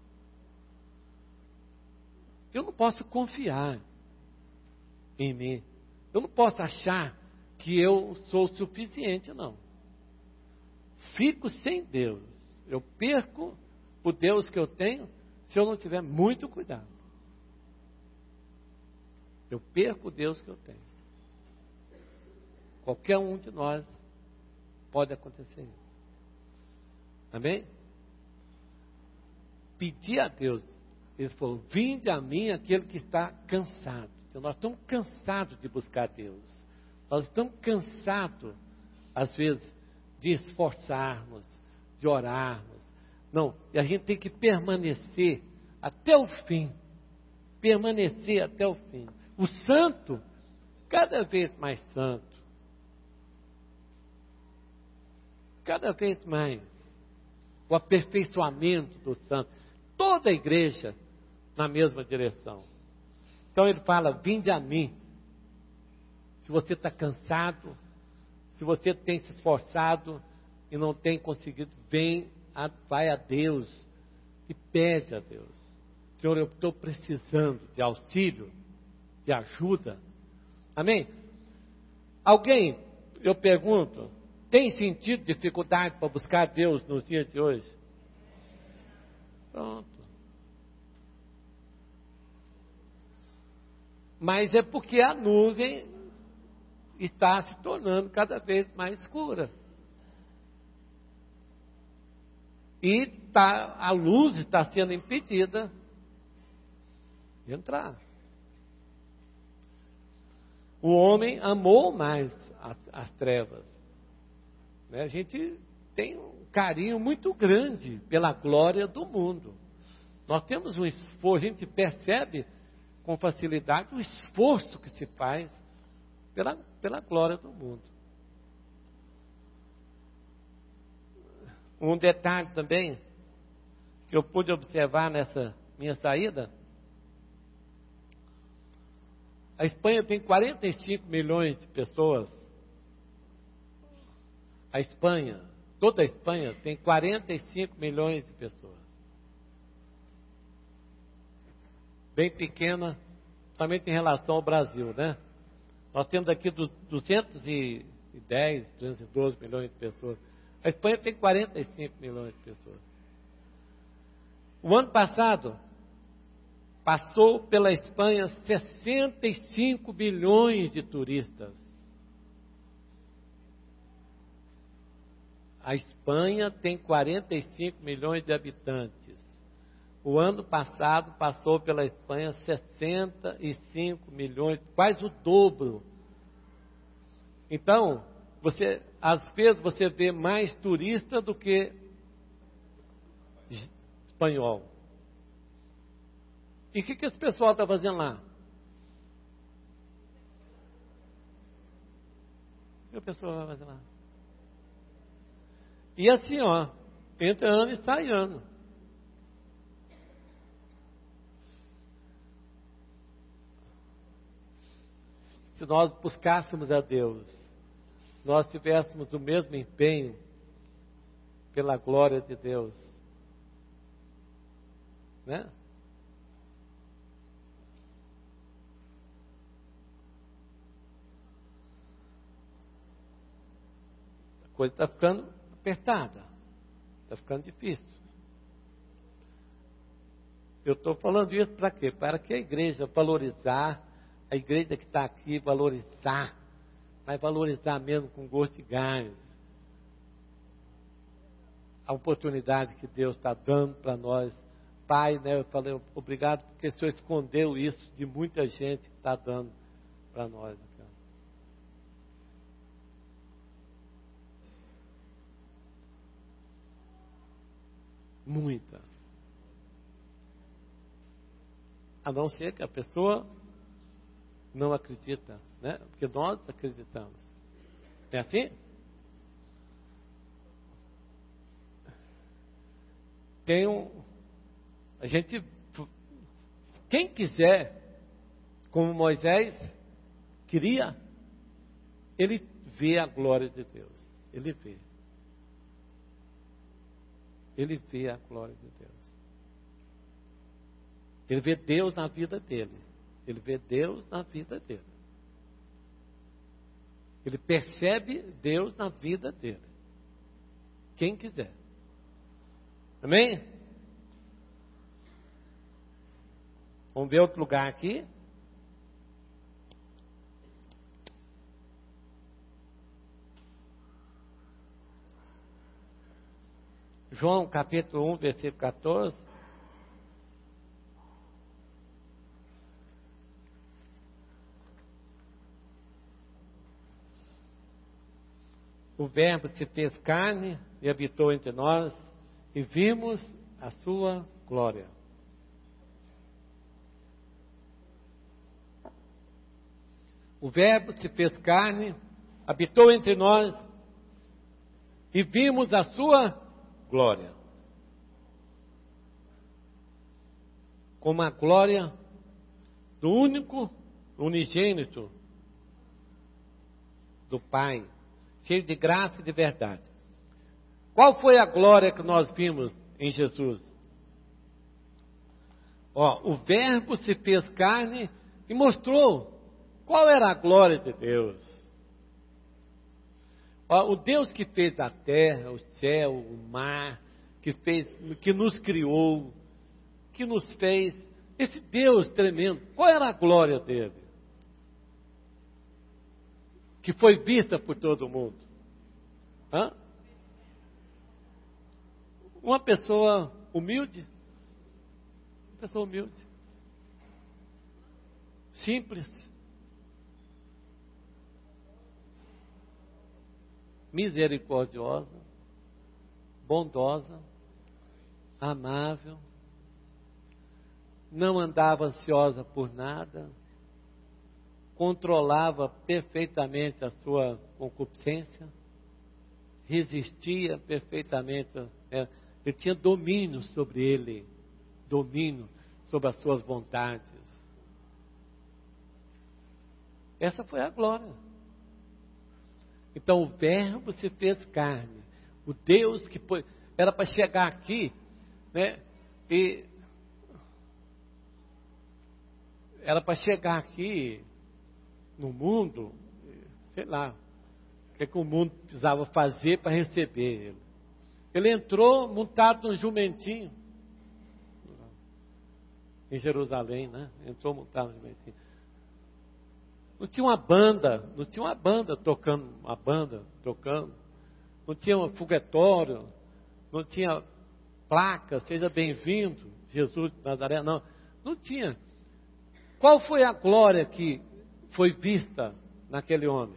Eu não posso confiar em mim. Eu não posso achar que eu sou suficiente, não. Fico sem Deus. Eu perco o Deus que eu tenho se eu não tiver muito cuidado. Eu perco o Deus que eu tenho. Qualquer um de nós pode acontecer isso. Amém? Pedir a Deus. Eles falaram, vinde a mim aquele que está cansado. Então, nós estamos cansados de buscar Deus. Nós estamos cansados, às vezes, de esforçarmos, de orarmos. Não, e a gente tem que permanecer até o fim. Permanecer até o fim. O santo, cada vez mais santo. Cada vez mais. O aperfeiçoamento do santo. Toda a igreja na mesma direção. Então ele fala, vinde a mim. Se você está cansado, se você tem se esforçado e não tem conseguido, vem, a, vai a Deus e pede a Deus. Senhor, eu estou precisando de auxílio, de ajuda. Amém? Alguém, eu pergunto, tem sentido dificuldade para buscar Deus nos dias de hoje? Pronto. Mas é porque a nuvem está se tornando cada vez mais escura. E tá, a luz está sendo impedida de entrar. O homem amou mais as, as trevas. Né? A gente tem um carinho muito grande pela glória do mundo. Nós temos um esforço, a gente percebe com facilidade o esforço que se faz pela, pela glória do mundo. Um detalhe também que eu pude observar nessa minha saída: a Espanha tem quarenta e cinco milhões de pessoas. A Espanha, toda a Espanha tem quarenta e cinco milhões de pessoas. Bem pequena, somente em relação ao Brasil, né? Nós temos aqui duzentos e dez, duzentos e doze milhões de pessoas. A Espanha tem quarenta e cinco milhões de pessoas. O ano passado, passou pela Espanha sessenta e cinco bilhões de turistas. A Espanha tem quarenta e cinco milhões de habitantes. O ano passado passou pela Espanha sessenta e cinco milhões, quase o dobro. Então, você, às vezes você vê mais turista do que espanhol. E o que, que esse pessoal está fazendo lá? O que o pessoal vai fazer lá? E assim, ó, entra ano e sai ano. Se nós buscássemos a Deus, nós tivéssemos o mesmo empenho pela glória de Deus, né? A coisa está ficando apertada, está ficando difícil. Eu estou falando isso para quê? Para que a igreja valorizar, a igreja que está aqui valorizar, mas valorizar mesmo com gosto de gás, a oportunidade que Deus está dando para nós. Pai, né, eu falei, obrigado porque o Senhor escondeu isso de muita gente que está dando para nós. Muita. A não ser que a pessoa não acredita, né? Porque nós acreditamos. É assim? Tem um... A gente... Quem quiser, como Moisés queria, ele vê a glória de Deus. Ele vê. Ele vê a glória de Deus. Ele vê Deus na vida dele. Ele vê Deus na vida dele. Ele percebe Deus na vida dele. Quem quiser. Amém? Vamos ver outro lugar aqui. João capítulo um, versículo quatorze. O Verbo se fez carne e habitou entre nós, e vimos a sua glória. O Verbo se fez carne, habitou entre nós, e vimos a sua glória. Como a glória do único, unigênito do Pai, cheio de graça e de verdade. Qual foi a glória que nós vimos em Jesus? Ó, o Verbo se fez carne e mostrou qual era a glória de Deus. Ó, o Deus que fez a terra, o céu, o mar, que fez, que nos criou, que nos fez, esse Deus tremendo, qual era a glória dele? Que foi vista por todo mundo. Hã? Uma pessoa humilde, uma pessoa humilde, simples, misericordiosa, bondosa, amável, não andava ansiosa por nada, controlava perfeitamente a sua concupiscência, resistia perfeitamente, é, ele tinha domínio sobre ele, domínio sobre as suas vontades. Essa foi a glória. Então o Verbo se fez carne, o Deus que foi, era para chegar aqui, né, e era para chegar aqui no mundo, sei lá, o que, é que o mundo precisava fazer para receber ele. Ele entrou montado num jumentinho, em Jerusalém, né? Entrou montado num jumentinho. Não tinha uma banda, não tinha uma banda tocando, uma banda tocando, não tinha um foguetório, não tinha placa, seja bem-vindo, Jesus de Nazaré, não, não tinha. Qual foi a glória que foi vista naquele homem?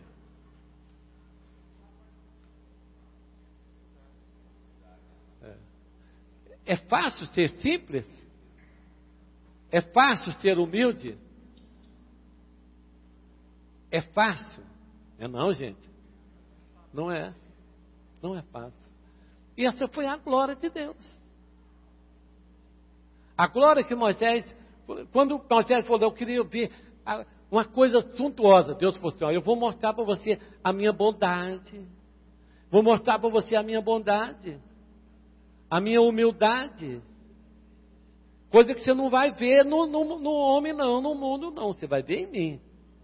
É, é fácil ser simples? É fácil ser humilde? É fácil? É não, gente. Não é. Não é fácil. E essa foi a glória de Deus. A glória que Moisés, quando Moisés falou, eu queria ver uma coisa suntuosa, Deus falou assim, ó, eu vou mostrar para você a minha bondade. Vou mostrar para você a minha bondade. A minha humildade. Coisa que você não vai ver no, no, no homem não, no mundo não. Você vai ver em mim.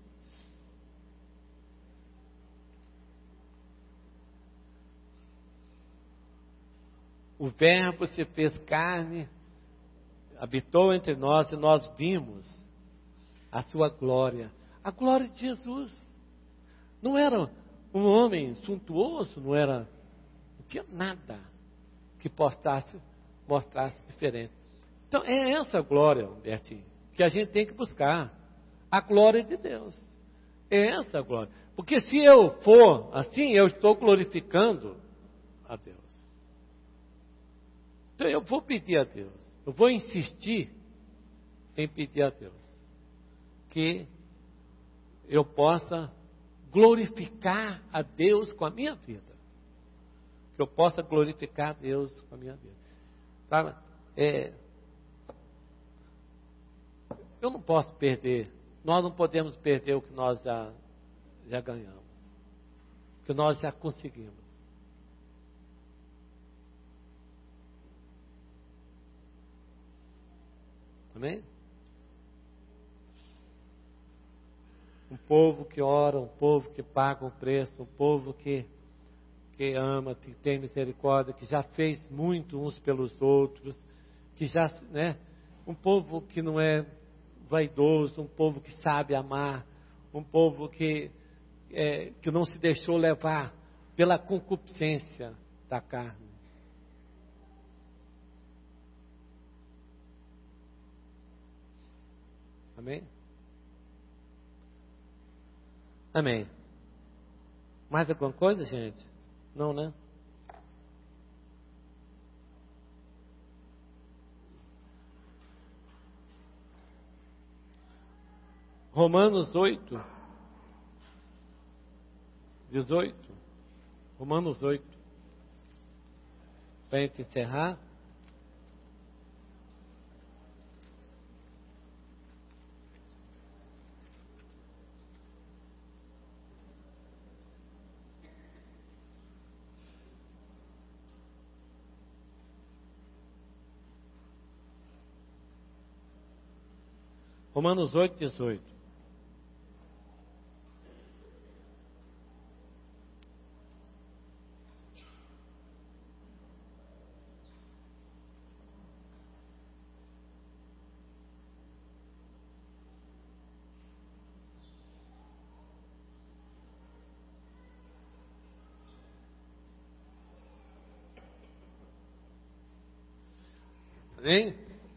O Verbo se fez carne, habitou entre nós e nós vimos a sua glória. A glória de Jesus. Não era um homem suntuoso, não era, não tinha nada que postasse, mostrasse diferente. Então é essa glória, Bertinho, que a gente tem que buscar. A glória de Deus. É essa glória. Porque se eu for assim, eu estou glorificando a Deus. Então eu vou pedir a Deus, eu vou insistir em pedir a Deus que eu possa glorificar a Deus com a minha vida. Que eu possa glorificar a Deus com a minha vida. Tá? É, eu não posso perder, nós não podemos perder o que nós já, já ganhamos, o que nós já conseguimos. Amém? Um povo que ora, um povo que paga um preço, um povo que, que ama, que tem misericórdia, que já fez muito uns pelos outros, que já, né? Um povo que não é vaidoso, um povo que sabe amar, um povo que, é, que não se deixou levar pela concupiscência da carne. Amém? Amém. Mais alguma coisa, gente? Não, né? Romanos oito, dezoito. Romanos oito. Para a gente encerrar. Romanos oito, dezoito. Amém?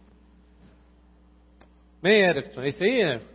Amém, Erickson? É isso aí, Erickson?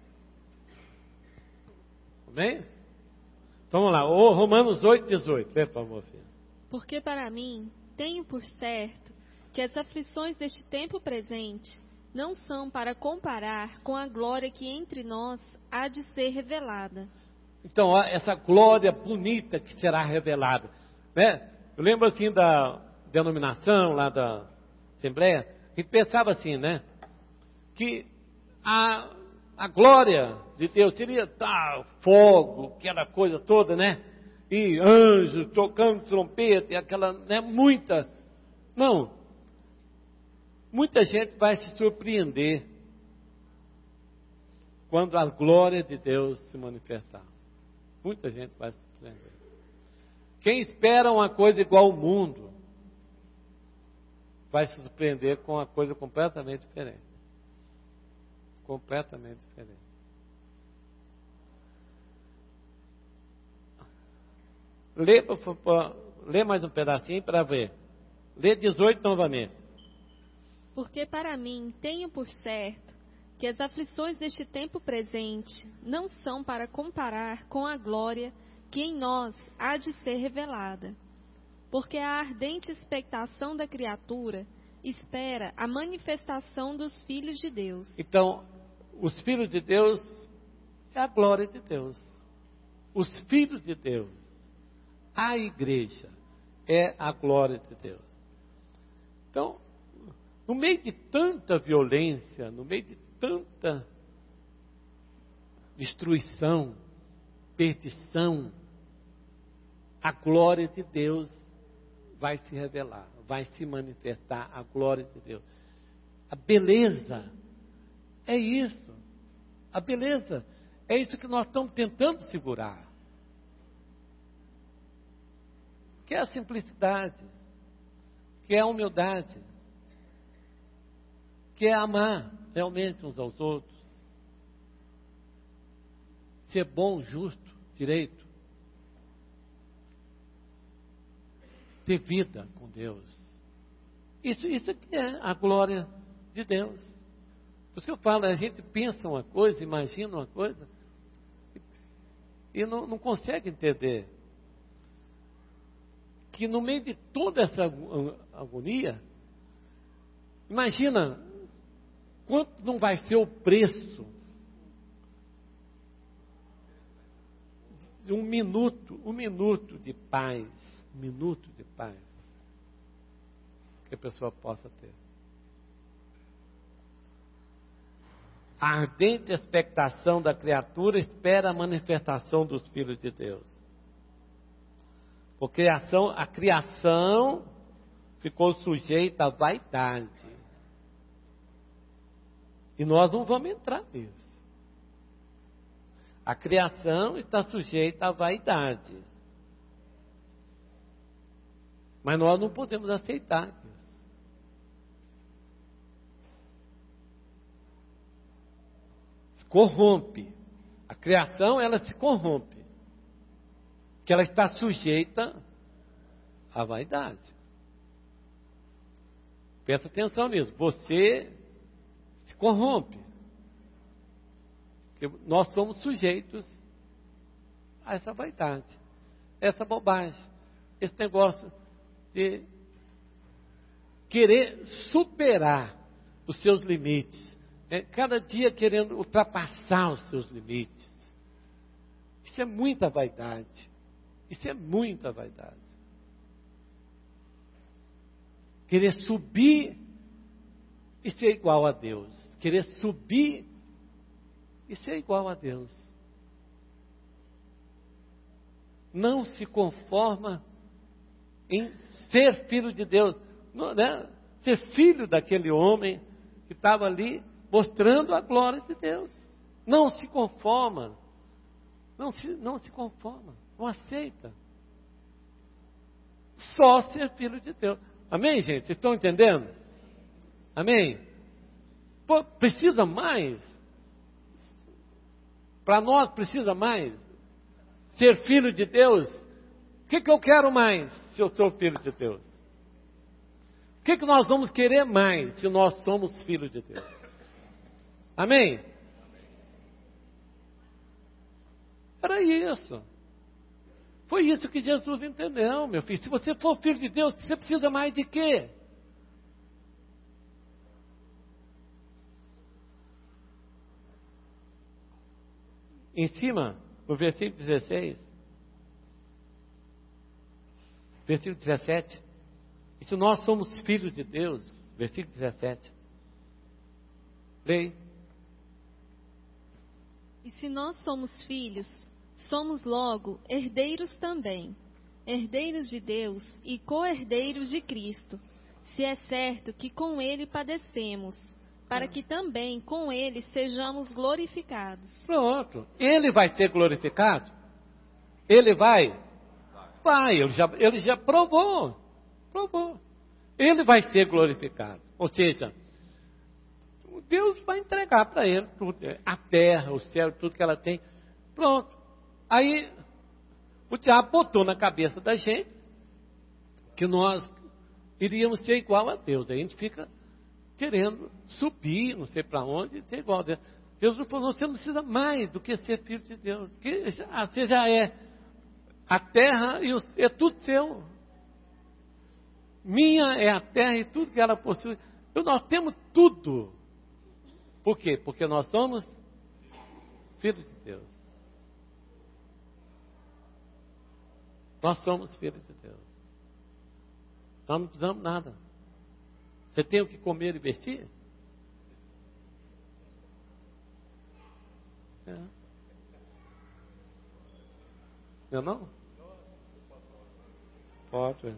Amém? Então vamos lá, o Romanos oito, dezoito. Lê, por favor, filho. Porque para mim, tenho por certo que as aflições deste tempo presente não são para comparar com a glória que entre nós há de ser revelada. Então, ó, essa glória bonita que será revelada, né? Eu lembro assim da denominação lá da Assembleia, a gente pensava assim, né? Que a, a glória de Deus seria tá, fogo, aquela coisa toda, né? E anjos tocando trompeta, e aquela, né? Muita. Não. Muita gente vai se surpreender quando a glória de Deus se manifestar. Muita gente vai se surpreender. Quem espera uma coisa igual ao mundo vai se surpreender com uma coisa completamente diferente. Completamente diferente. Lê, lê mais um pedacinho para ver. Lê dezoito novamente. Porque para mim tenho por certo que as aflições deste tempo presente não são para comparar com a glória que em nós há de ser revelada. Porque a ardente expectação da criatura espera a manifestação dos filhos de Deus. Então, os filhos de Deus é a glória de Deus. Os filhos de Deus, a igreja, é a glória de Deus. Então, no meio de tanta violência, no meio de tanta destruição, perdição, a glória de Deus vai se revelar, vai se manifestar a glória de Deus. A beleza é isso. A beleza é isso que nós estamos tentando segurar. Que é a simplicidade, que é a humildade, que é amar realmente uns aos outros, ser bom, justo, direito, ter vida com Deus. Isso, isso aqui é a glória de Deus. Por isso que eu falo, a gente pensa uma coisa, imagina uma coisa, e não, não consegue entender que no meio de toda essa agonia, imagina quanto não vai ser o preço de um minuto, um minuto de paz, um minuto de paz que a pessoa possa ter. A ardente expectação da criatura espera a manifestação dos filhos de Deus. Porque a criação, a criação ficou sujeita à vaidade. E nós não vamos entrar nisso. A criação está sujeita à vaidade. Mas nós não podemos aceitar isso. Se corrompe. A criação, ela se corrompe. Que ela está sujeita à vaidade. Presta atenção nisso. Você se corrompe. Porque nós somos sujeitos a essa vaidade, essa bobagem, esse negócio de querer superar os seus limites, né? Cada dia querendo ultrapassar os seus limites. Isso é muita vaidade. Isso é muita vaidade. Querer subir e ser igual a Deus. Querer subir e ser igual a Deus. Não se conforma em ser filho de Deus. Não, né? Ser filho daquele homem que estava ali mostrando a glória de Deus. Não se conforma. Não se, não se conforma. Não aceita. Só ser filho de Deus. Amém, gente? Vocês estão entendendo? Amém? Pô, precisa mais? Para nós precisa mais? Ser filho de Deus? O que, que eu quero mais se eu sou filho de Deus? O que, que nós vamos querer mais se nós somos filhos de Deus? Amém? Era isso. Foi isso que Jesus entendeu, meu filho. Se você for filho de Deus, você precisa mais de quê? Em cima, no versículo dezesseis, versículo dezessete, e se nós somos filhos de Deus, versículo dezessete, leia. E se nós somos filhos, somos logo herdeiros também, herdeiros de Deus e co-herdeiros de Cristo, se é certo que com Ele padecemos, para que também com Ele sejamos glorificados. Pronto. Ele vai ser glorificado? Ele vai? Vai. Ele já, ele já provou. Provou. Ele vai ser glorificado. Ou seja, Deus vai entregar para ele tudo. A terra, o céu, tudo que ela tem. Pronto. Aí, o diabo botou na cabeça da gente que nós iríamos ser igual a Deus. Aí a gente fica querendo subir, não sei para onde, ser igual a Deus. Jesus falou, você não precisa mais do que ser filho de Deus. Que já, você já é. A terra e o, é tudo seu. Minha é a terra e tudo que ela possui. Então, nós temos tudo. Por quê? Porque nós somos filhos de Deus. Nós somos filhos de Deus. Nós não precisamos nada. Você tem o que comer e vestir? É. Não, não? Pode.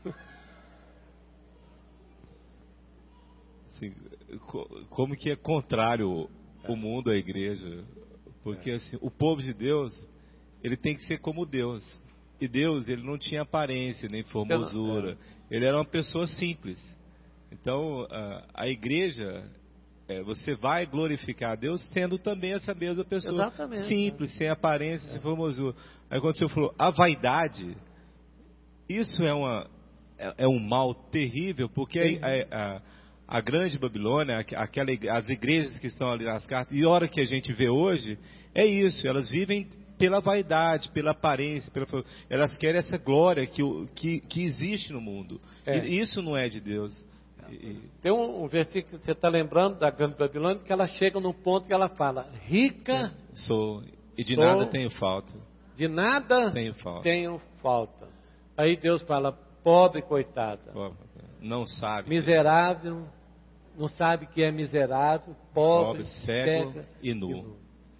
Assim, como que é contrário o mundo à igreja? Porque assim, o povo de Deus, ele tem que ser como Deus. E Deus, ele não tinha aparência, nem formosura. Ele era uma pessoa simples. Então, a, a igreja, é, você vai glorificar a Deus sendo também essa mesma pessoa. Exatamente, simples, é. sem aparência, é. sem formosura. Aí quando o Senhor falou, a vaidade, isso é, uma, é, é um mal terrível, porque a, a, a grande Babilônia, aquela, as igrejas que estão ali nas cartas, e a hora que a gente vê hoje, é isso, elas vivem pela vaidade, pela aparência, pela, elas querem essa glória que, que, que existe no mundo. É. E isso não é de Deus. Tem um, um versículo que você está lembrando da grande Babilônia, que ela chega num ponto que ela fala, rica sou, e de sou, nada tenho falta. De nada tenho falta. tenho falta. Aí Deus fala, pobre coitada. Pobre, não sabe. Miserável, não sabe que é miserável, pobre, pobre cego cega, e nu. E nu.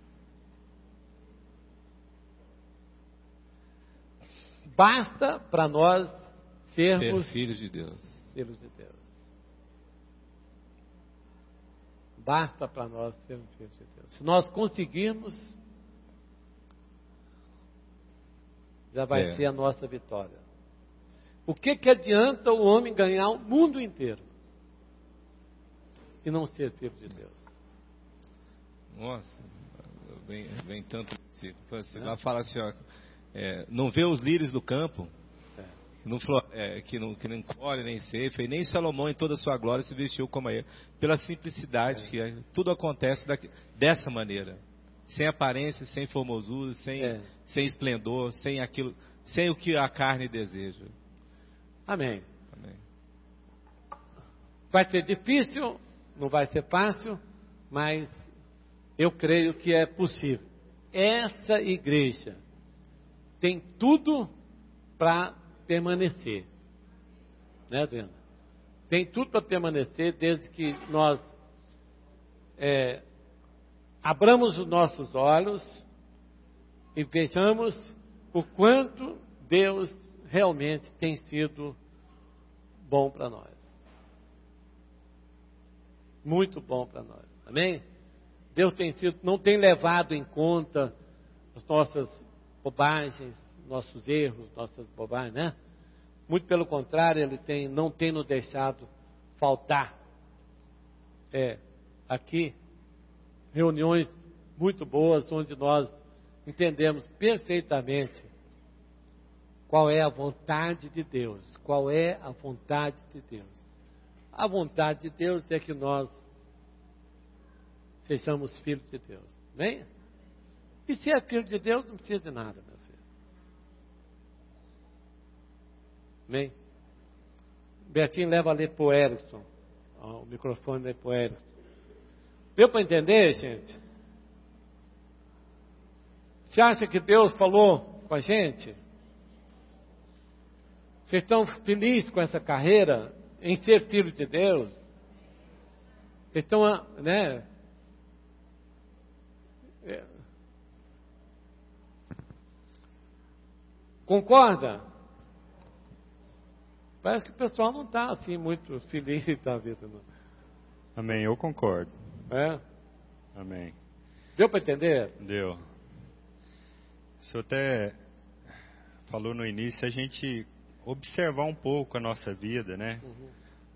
Basta para nós sermos Ser filhos de Deus. Filhos de Deus. Basta para nós sermos filhos de Deus. Se nós conseguirmos, já vai é. ser a nossa vitória. O que, que adianta o homem ganhar o mundo inteiro e não ser filho de Deus? Nossa, vem, vem tanto. Você vai falar assim, ó, é, não vê os lírios do campo, é. que, não, é, que, não, que não colhe nem ceifa, e nem Salomão em toda a sua glória se vestiu como ele, pela simplicidade, é. que é, tudo acontece daqui, dessa maneira, sem aparência, sem formosura, sem, é. sem esplendor, sem aquilo, sem o que a carne deseja. Amém. Amém. Vai ser difícil, não vai ser fácil, mas eu creio que é possível. Essa igreja tem tudo para permanecer. Né, Adriana? Tem tudo para permanecer desde que nós é, abramos os nossos olhos e vejamos o quanto Deus realmente tem sido bom para nós. Muito bom para nós. Amém? Deus tem sido, não tem levado em conta as nossas bobagens, nossos erros, nossas bobagens, né? Muito pelo contrário, Ele tem, não tem nos deixado faltar. É, aqui, reuniões muito boas, onde nós entendemos perfeitamente qual é a vontade de Deus, qual é a vontade de Deus. A vontade de Deus é que nós sejamos filhos de Deus. Amém? E se é filho de Deus, não precisa de nada, meu filho. Amém? Betinho leva ali para o Erickson. Ó, o microfone vai para o Erickson. Deu para entender, gente? Você acha que Deus falou com a gente? Vocês estão felizes com essa carreira em ser filho de Deus? Vocês estão, né? É. Concorda? Parece que o pessoal não está assim muito feliz da vida, não. Amém, eu concordo. É? Amém. Deu para entender? Deu. O senhor até falou no início, a gente observar um pouco a nossa vida, né? Uhum.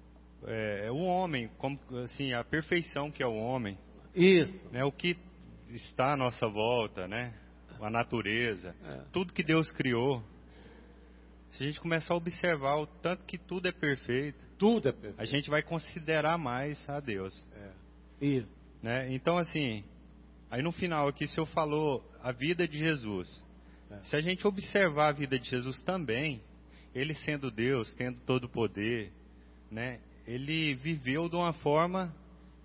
É, o homem, como, assim, a perfeição que é o homem. Isso. Né? O que está à nossa volta, né? A natureza, É. Tudo que Deus criou. Se a gente começar a observar o tanto que tudo é perfeito, Tudo é perfeito. a gente vai considerar mais a Deus. É. Isso. Né? Então, assim, aí no final aqui o senhor falou a vida de Jesus. É. Se a gente observar a vida de Jesus também, ele sendo Deus, tendo todo o poder, né? Ele viveu de uma forma,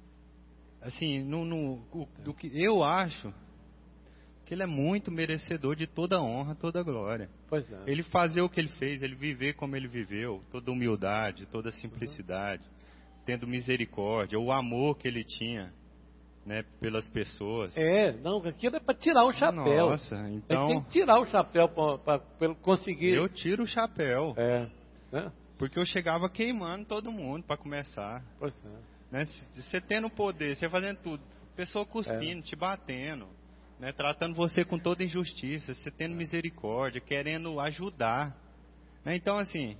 assim, no, no, o, do que eu acho que ele é muito merecedor de toda a honra, toda a glória. Pois é. Ele fazer o que ele fez, ele viver como ele viveu, toda humildade, toda simplicidade, uhum. tendo misericórdia, o amor que ele tinha, né, pelas pessoas. É, não, aquilo é para tirar o chapéu. Nossa, A gente então tem que tirar o chapéu para conseguir. eu tiro o chapéu, É, né? porque eu chegava queimando todo mundo para começar. Pois é. Né? Você tendo poder, você fazendo tudo, pessoa cuspindo, É. te batendo, né? Tratando você com toda injustiça, você tendo misericórdia, querendo ajudar. Né? Então, assim,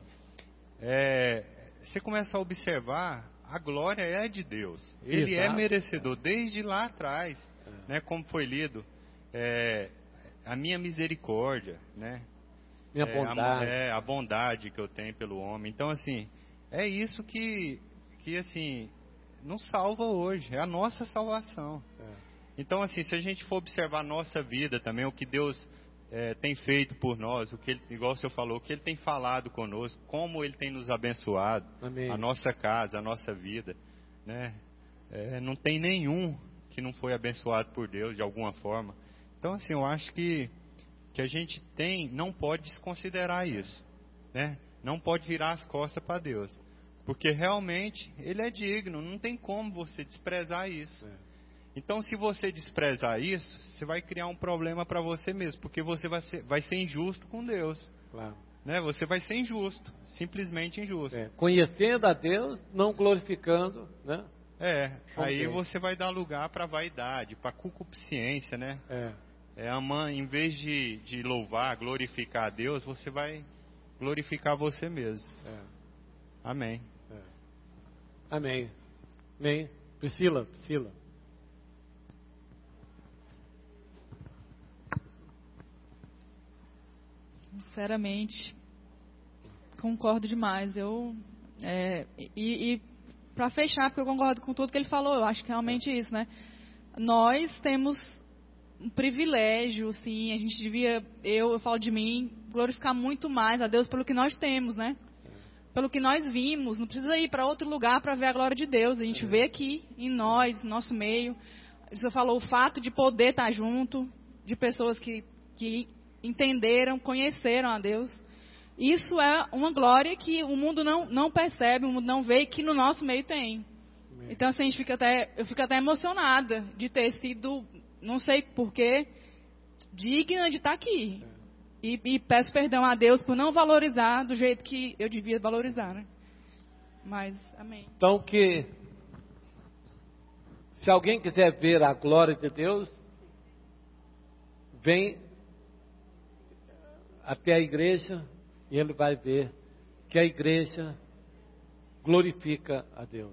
é, você começa a observar, a glória é de Deus. Ele Exato. é merecedor, desde lá atrás, É. né? Como foi lido, é, a minha misericórdia, né? Minha É, bondade. A, é, a bondade que eu tenho pelo homem. Então, assim, é isso que, que assim, nos salva hoje. É a nossa salvação. É. Então, assim, se a gente for observar a nossa vida também, o que Deus é, tem feito por nós, o que ele, igual o senhor falou, o que Ele tem falado conosco, como Ele tem nos abençoado, Amém. a nossa casa, a nossa vida, né? É, não tem nenhum que não foi abençoado por Deus de alguma forma. Então, assim, eu acho que que a gente tem, não pode desconsiderar isso, né? Não pode virar as costas para Deus, porque realmente Ele é digno, não tem como você desprezar isso. É. Então, se você desprezar isso, você vai criar um problema para você mesmo, porque você vai ser, vai ser injusto com Deus, Claro. né? Você vai ser injusto, simplesmente injusto. É. Conhecendo a Deus, não glorificando, né? É, aí Ok. você vai dar lugar para vaidade, para concupiscência, né? É. É, a mãe, em vez de, de louvar, glorificar a Deus, você vai glorificar você mesmo. É. Amém. É. Amém. Amém. Priscila, Priscila. Sinceramente, concordo demais. Eu é, e, e para fechar, porque eu concordo com tudo que ele falou, eu acho que realmente é isso, né? Nós temos um privilégio, sim, a gente devia, eu, eu falo de mim, glorificar muito mais a Deus pelo que nós temos, né? Pelo que nós vimos, não precisa ir para outro lugar para ver a glória de Deus, a gente vê aqui em nós, no nosso meio. Você falou o fato de poder estar junto, de pessoas que, que entenderam, conheceram a Deus. Isso é uma glória que o mundo não, não percebe, o mundo não vê e que no nosso meio tem. Amém. Então, assim, a gente fica até, eu fico até emocionada de ter sido, não sei porquê, digna de estar aqui. E, e peço perdão a Deus por não valorizar do jeito que eu devia valorizar, né? Mas, amém. Então que, se alguém quiser ver a glória de Deus, vem até a igreja e ele vai ver que a igreja glorifica a Deus,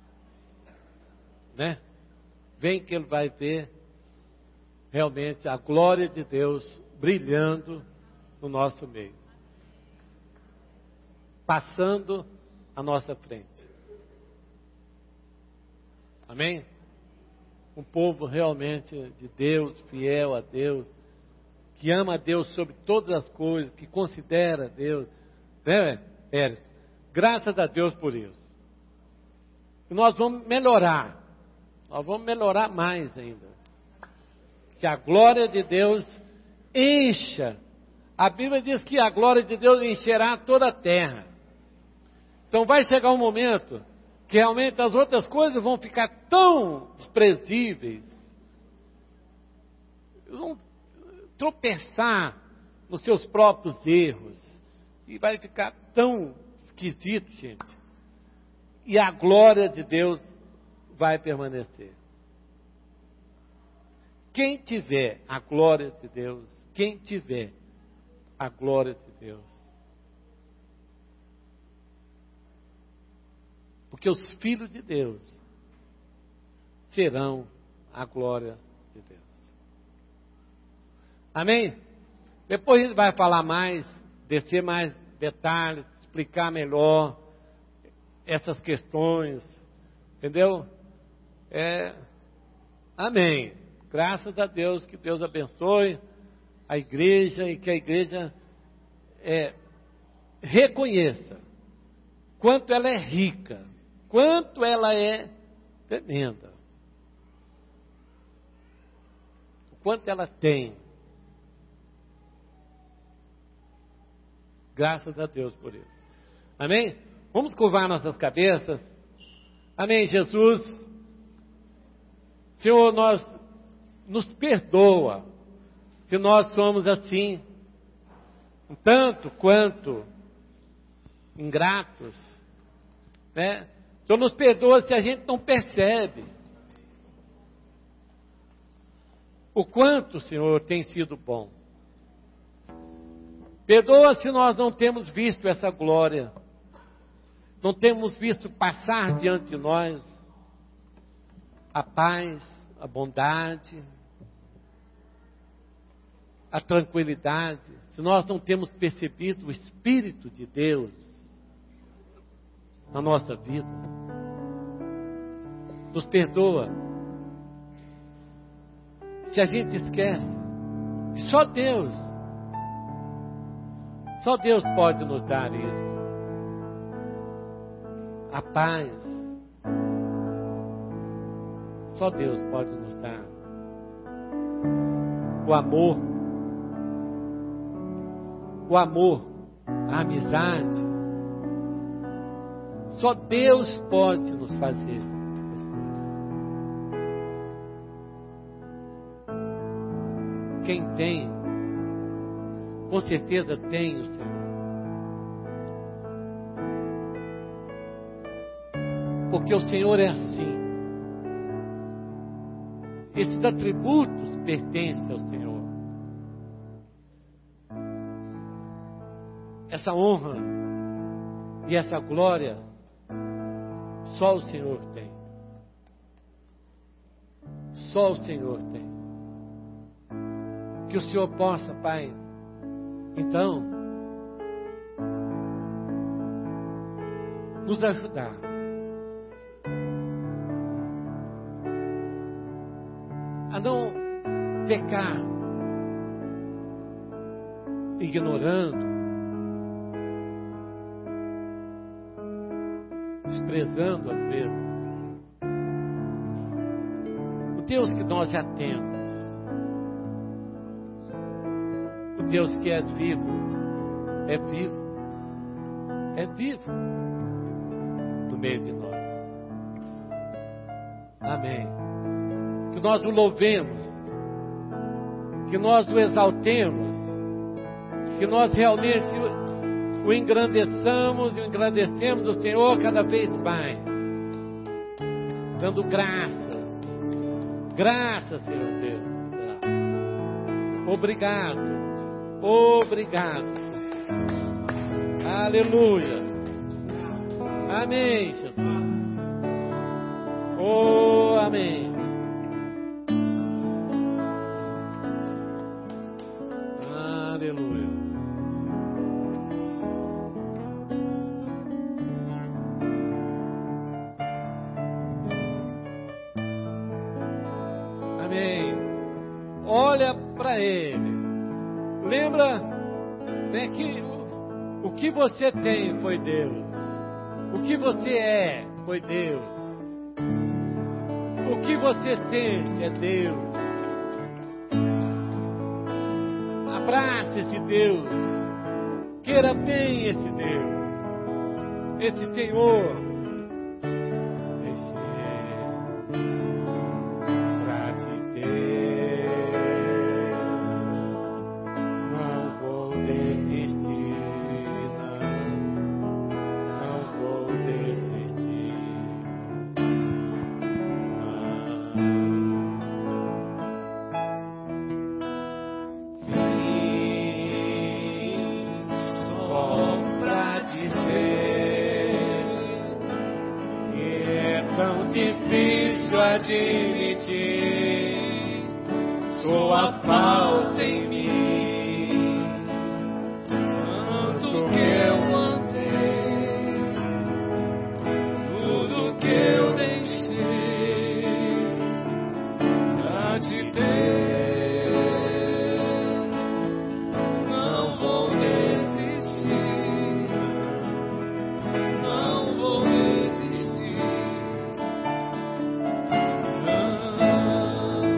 né? Vem que ele vai ver realmente a glória de Deus brilhando no nosso meio, passando à nossa frente. Amém? Um povo realmente de Deus, fiel a Deus, que ama a Deus sobre todas as coisas, que considera Deus. Né, Érico? Graças a Deus por isso. E nós vamos melhorar. Nós vamos melhorar mais ainda. Que a glória de Deus encha. A Bíblia diz que a glória de Deus encherá toda a terra. Então vai chegar um momento que realmente as outras coisas vão ficar tão desprezíveis. Vão tropeçar nos seus próprios erros. E vai ficar tão esquisito, gente. E a glória de Deus vai permanecer. Quem tiver a glória de Deus, quem tiver a glória de Deus. Porque os filhos de Deus serão a glória de Deus. Amém? Depois a gente vai falar mais, descer mais detalhes, explicar melhor essas questões, entendeu? É, amém. Graças a Deus, que Deus abençoe a igreja e que a igreja é, reconheça quanto ela é rica, quanto ela é tremenda, o quanto ela tem. Graças a Deus por isso. Amém? Vamos curvar nossas cabeças. Amém, Jesus. Senhor, nós nos perdoa se nós somos assim, um tanto quanto ingratos, né? Senhor, nos perdoa se a gente não percebe o quanto, Senhor, tem sido bom. Perdoa se nós não temos visto essa glória, não temos visto passar diante de nós a paz, a bondade, a tranquilidade, se nós não temos percebido o Espírito de Deus na nossa vida. Nos perdoa se a gente esquece que só Deus, só Deus pode nos dar isso. A paz, só Deus pode nos dar. O amor, o amor, a amizade, só Deus pode nos fazer. Quem tem, com certeza tem o Senhor. Porque o Senhor é assim. Esses atributos pertencem ao Senhor. Essa honra e essa glória só o Senhor tem. Só o Senhor tem. Que o Senhor possa, Pai, então, nos ajudar a não pecar ignorando, desprezando às vezes o Deus que nós já temos, o Deus que é vivo, é vivo, é vivo no meio de nós. Amém. Que nós o louvemos, que nós o exaltemos, que nós realmente o engrandeçamos e o engrandecemos o Senhor cada vez mais, dando graças, graças, Senhor Deus. Obrigado, obrigado. Aleluia. Amém, Jesus. Oh, amém. Aleluia. descubra, né, que o, o que você tem foi Deus. O que você é foi Deus. O que você sente é Deus. Abrace esse Deus. Queira bem esse Deus. Esse Senhor. Esse pra te ter. Não vou desistir. Não, não vou desistir. Vim só pra dizer que é tão difícil admitir sua falta em mim. Tanto que eu andei, tudo que eu deixei pra te ter. Não vou desistir, não vou desistir. Não.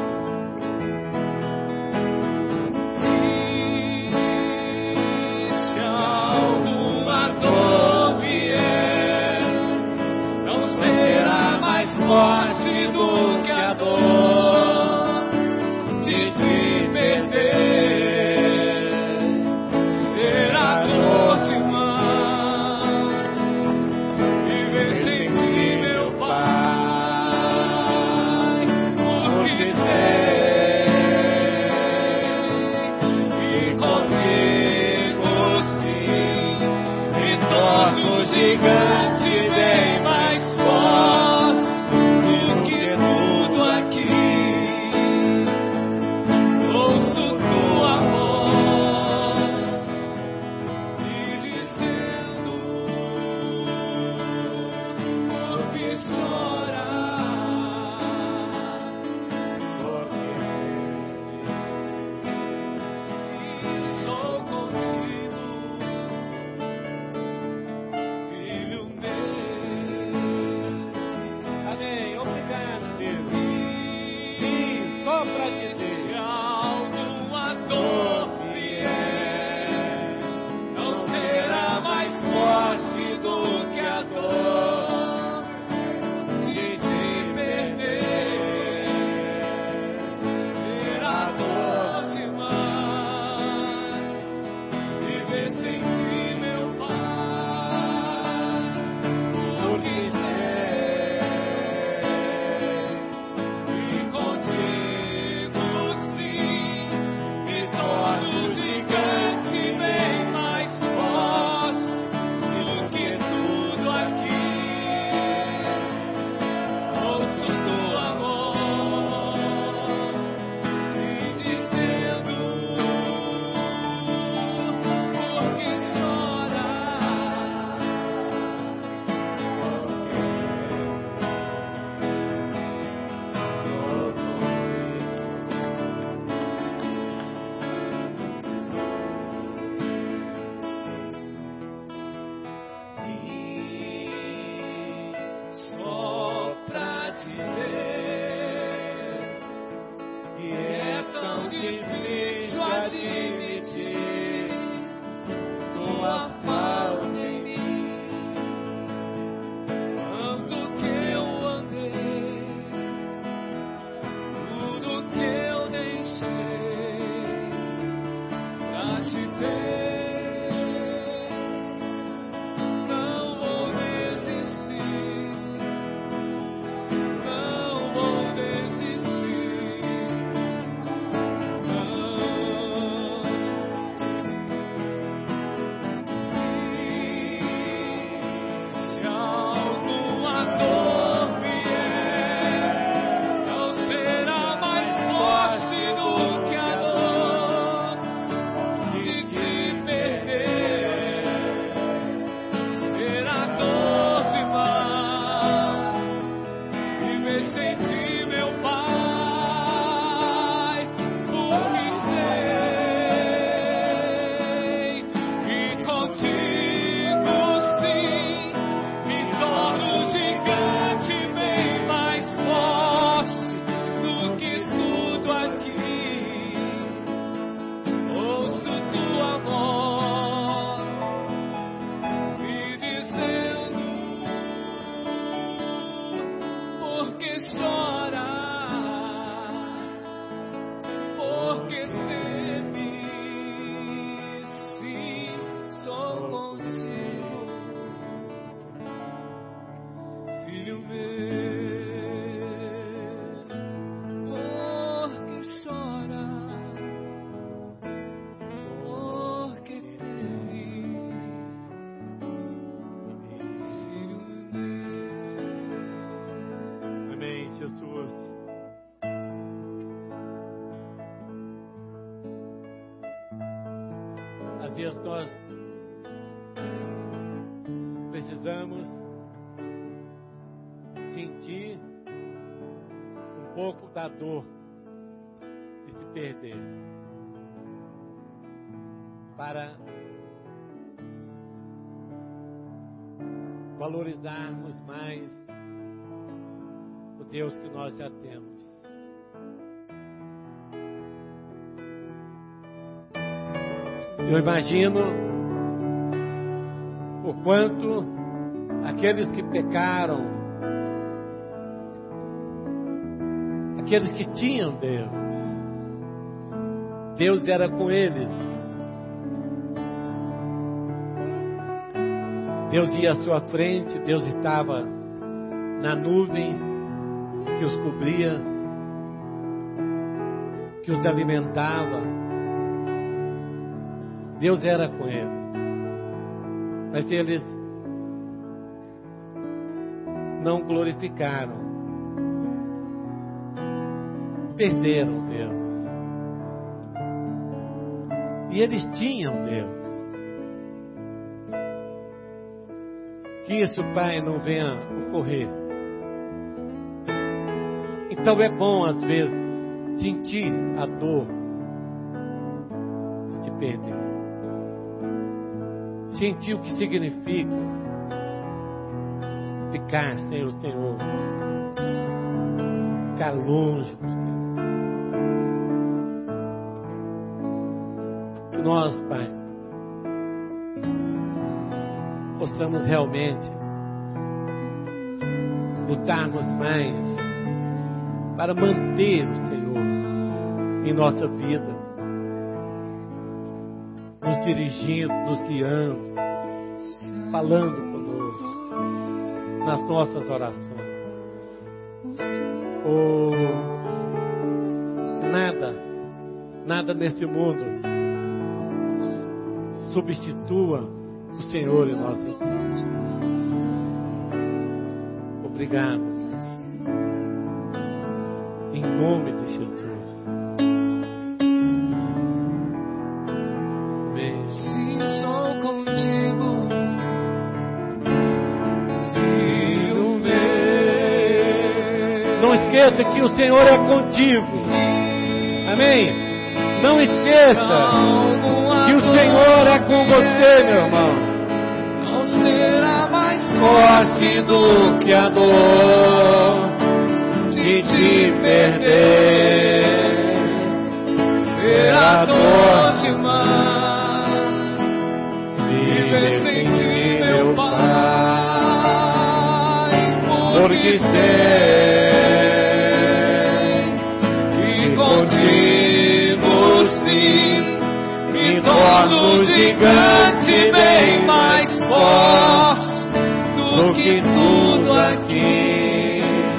E se alguma dor vier, não será mais forte do que a dor de te perder. Será dor demais viver sem ti, meu Pai, porque sei que contigo sim me torno gigante bem mais forte do que tudo aqui. Ouço tua voz me dizendo: por que chorar? Porque se sou contigo, filho filho meu, por que choras? Por que temes, filho meu? Amém, Jesus. Às vezes nós precisamos sentir um pouco da dor de se perder para valorizarmos mais o Deus que nós já temos. Eu imagino o quanto aqueles que pecaram, aqueles que tinham Deus, Deus era com eles. Deus ia à sua frente, Deus estava na nuvem que os cobria, que os alimentava. Deus era com eles. Mas eles não glorificaram, perderam Deus. E eles tinham Deus. Que isso, Pai, não venha ocorrer. Então é bom, às vezes, sentir a dor de te perder. Sentir o que significa ficar sem o Senhor, ficar longe do Senhor. Que nós, Pai, possamos realmente lutarmos mais para manter o Senhor em nossa vida, nos dirigindo, nos guiando, falando conosco nas nossas orações. Oh, nada, nada nesse mundo substitua o Senhor em nossa vida. Obrigado. Em nome de Jesus. Esqueça que o Senhor é contigo. Amém? Não esqueça que o Senhor é com você, meu irmão. Não será mais forte do que a dor de te perder. Será dor demais viver sem ti, meu Pai, porque sei contigo sim, me torno gigante bem mais forte do que tudo aqui.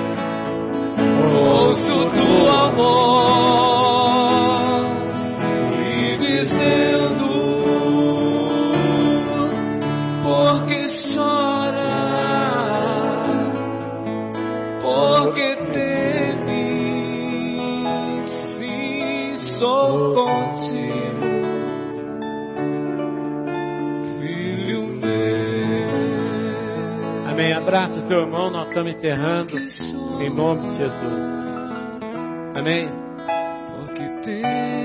Ouço tua voz me dizendo: por que chora? Por que teme? Sou contigo, filho meu. Amém. Abraça o seu irmão, nós estamos encerrando em nome de Jesus. Amém.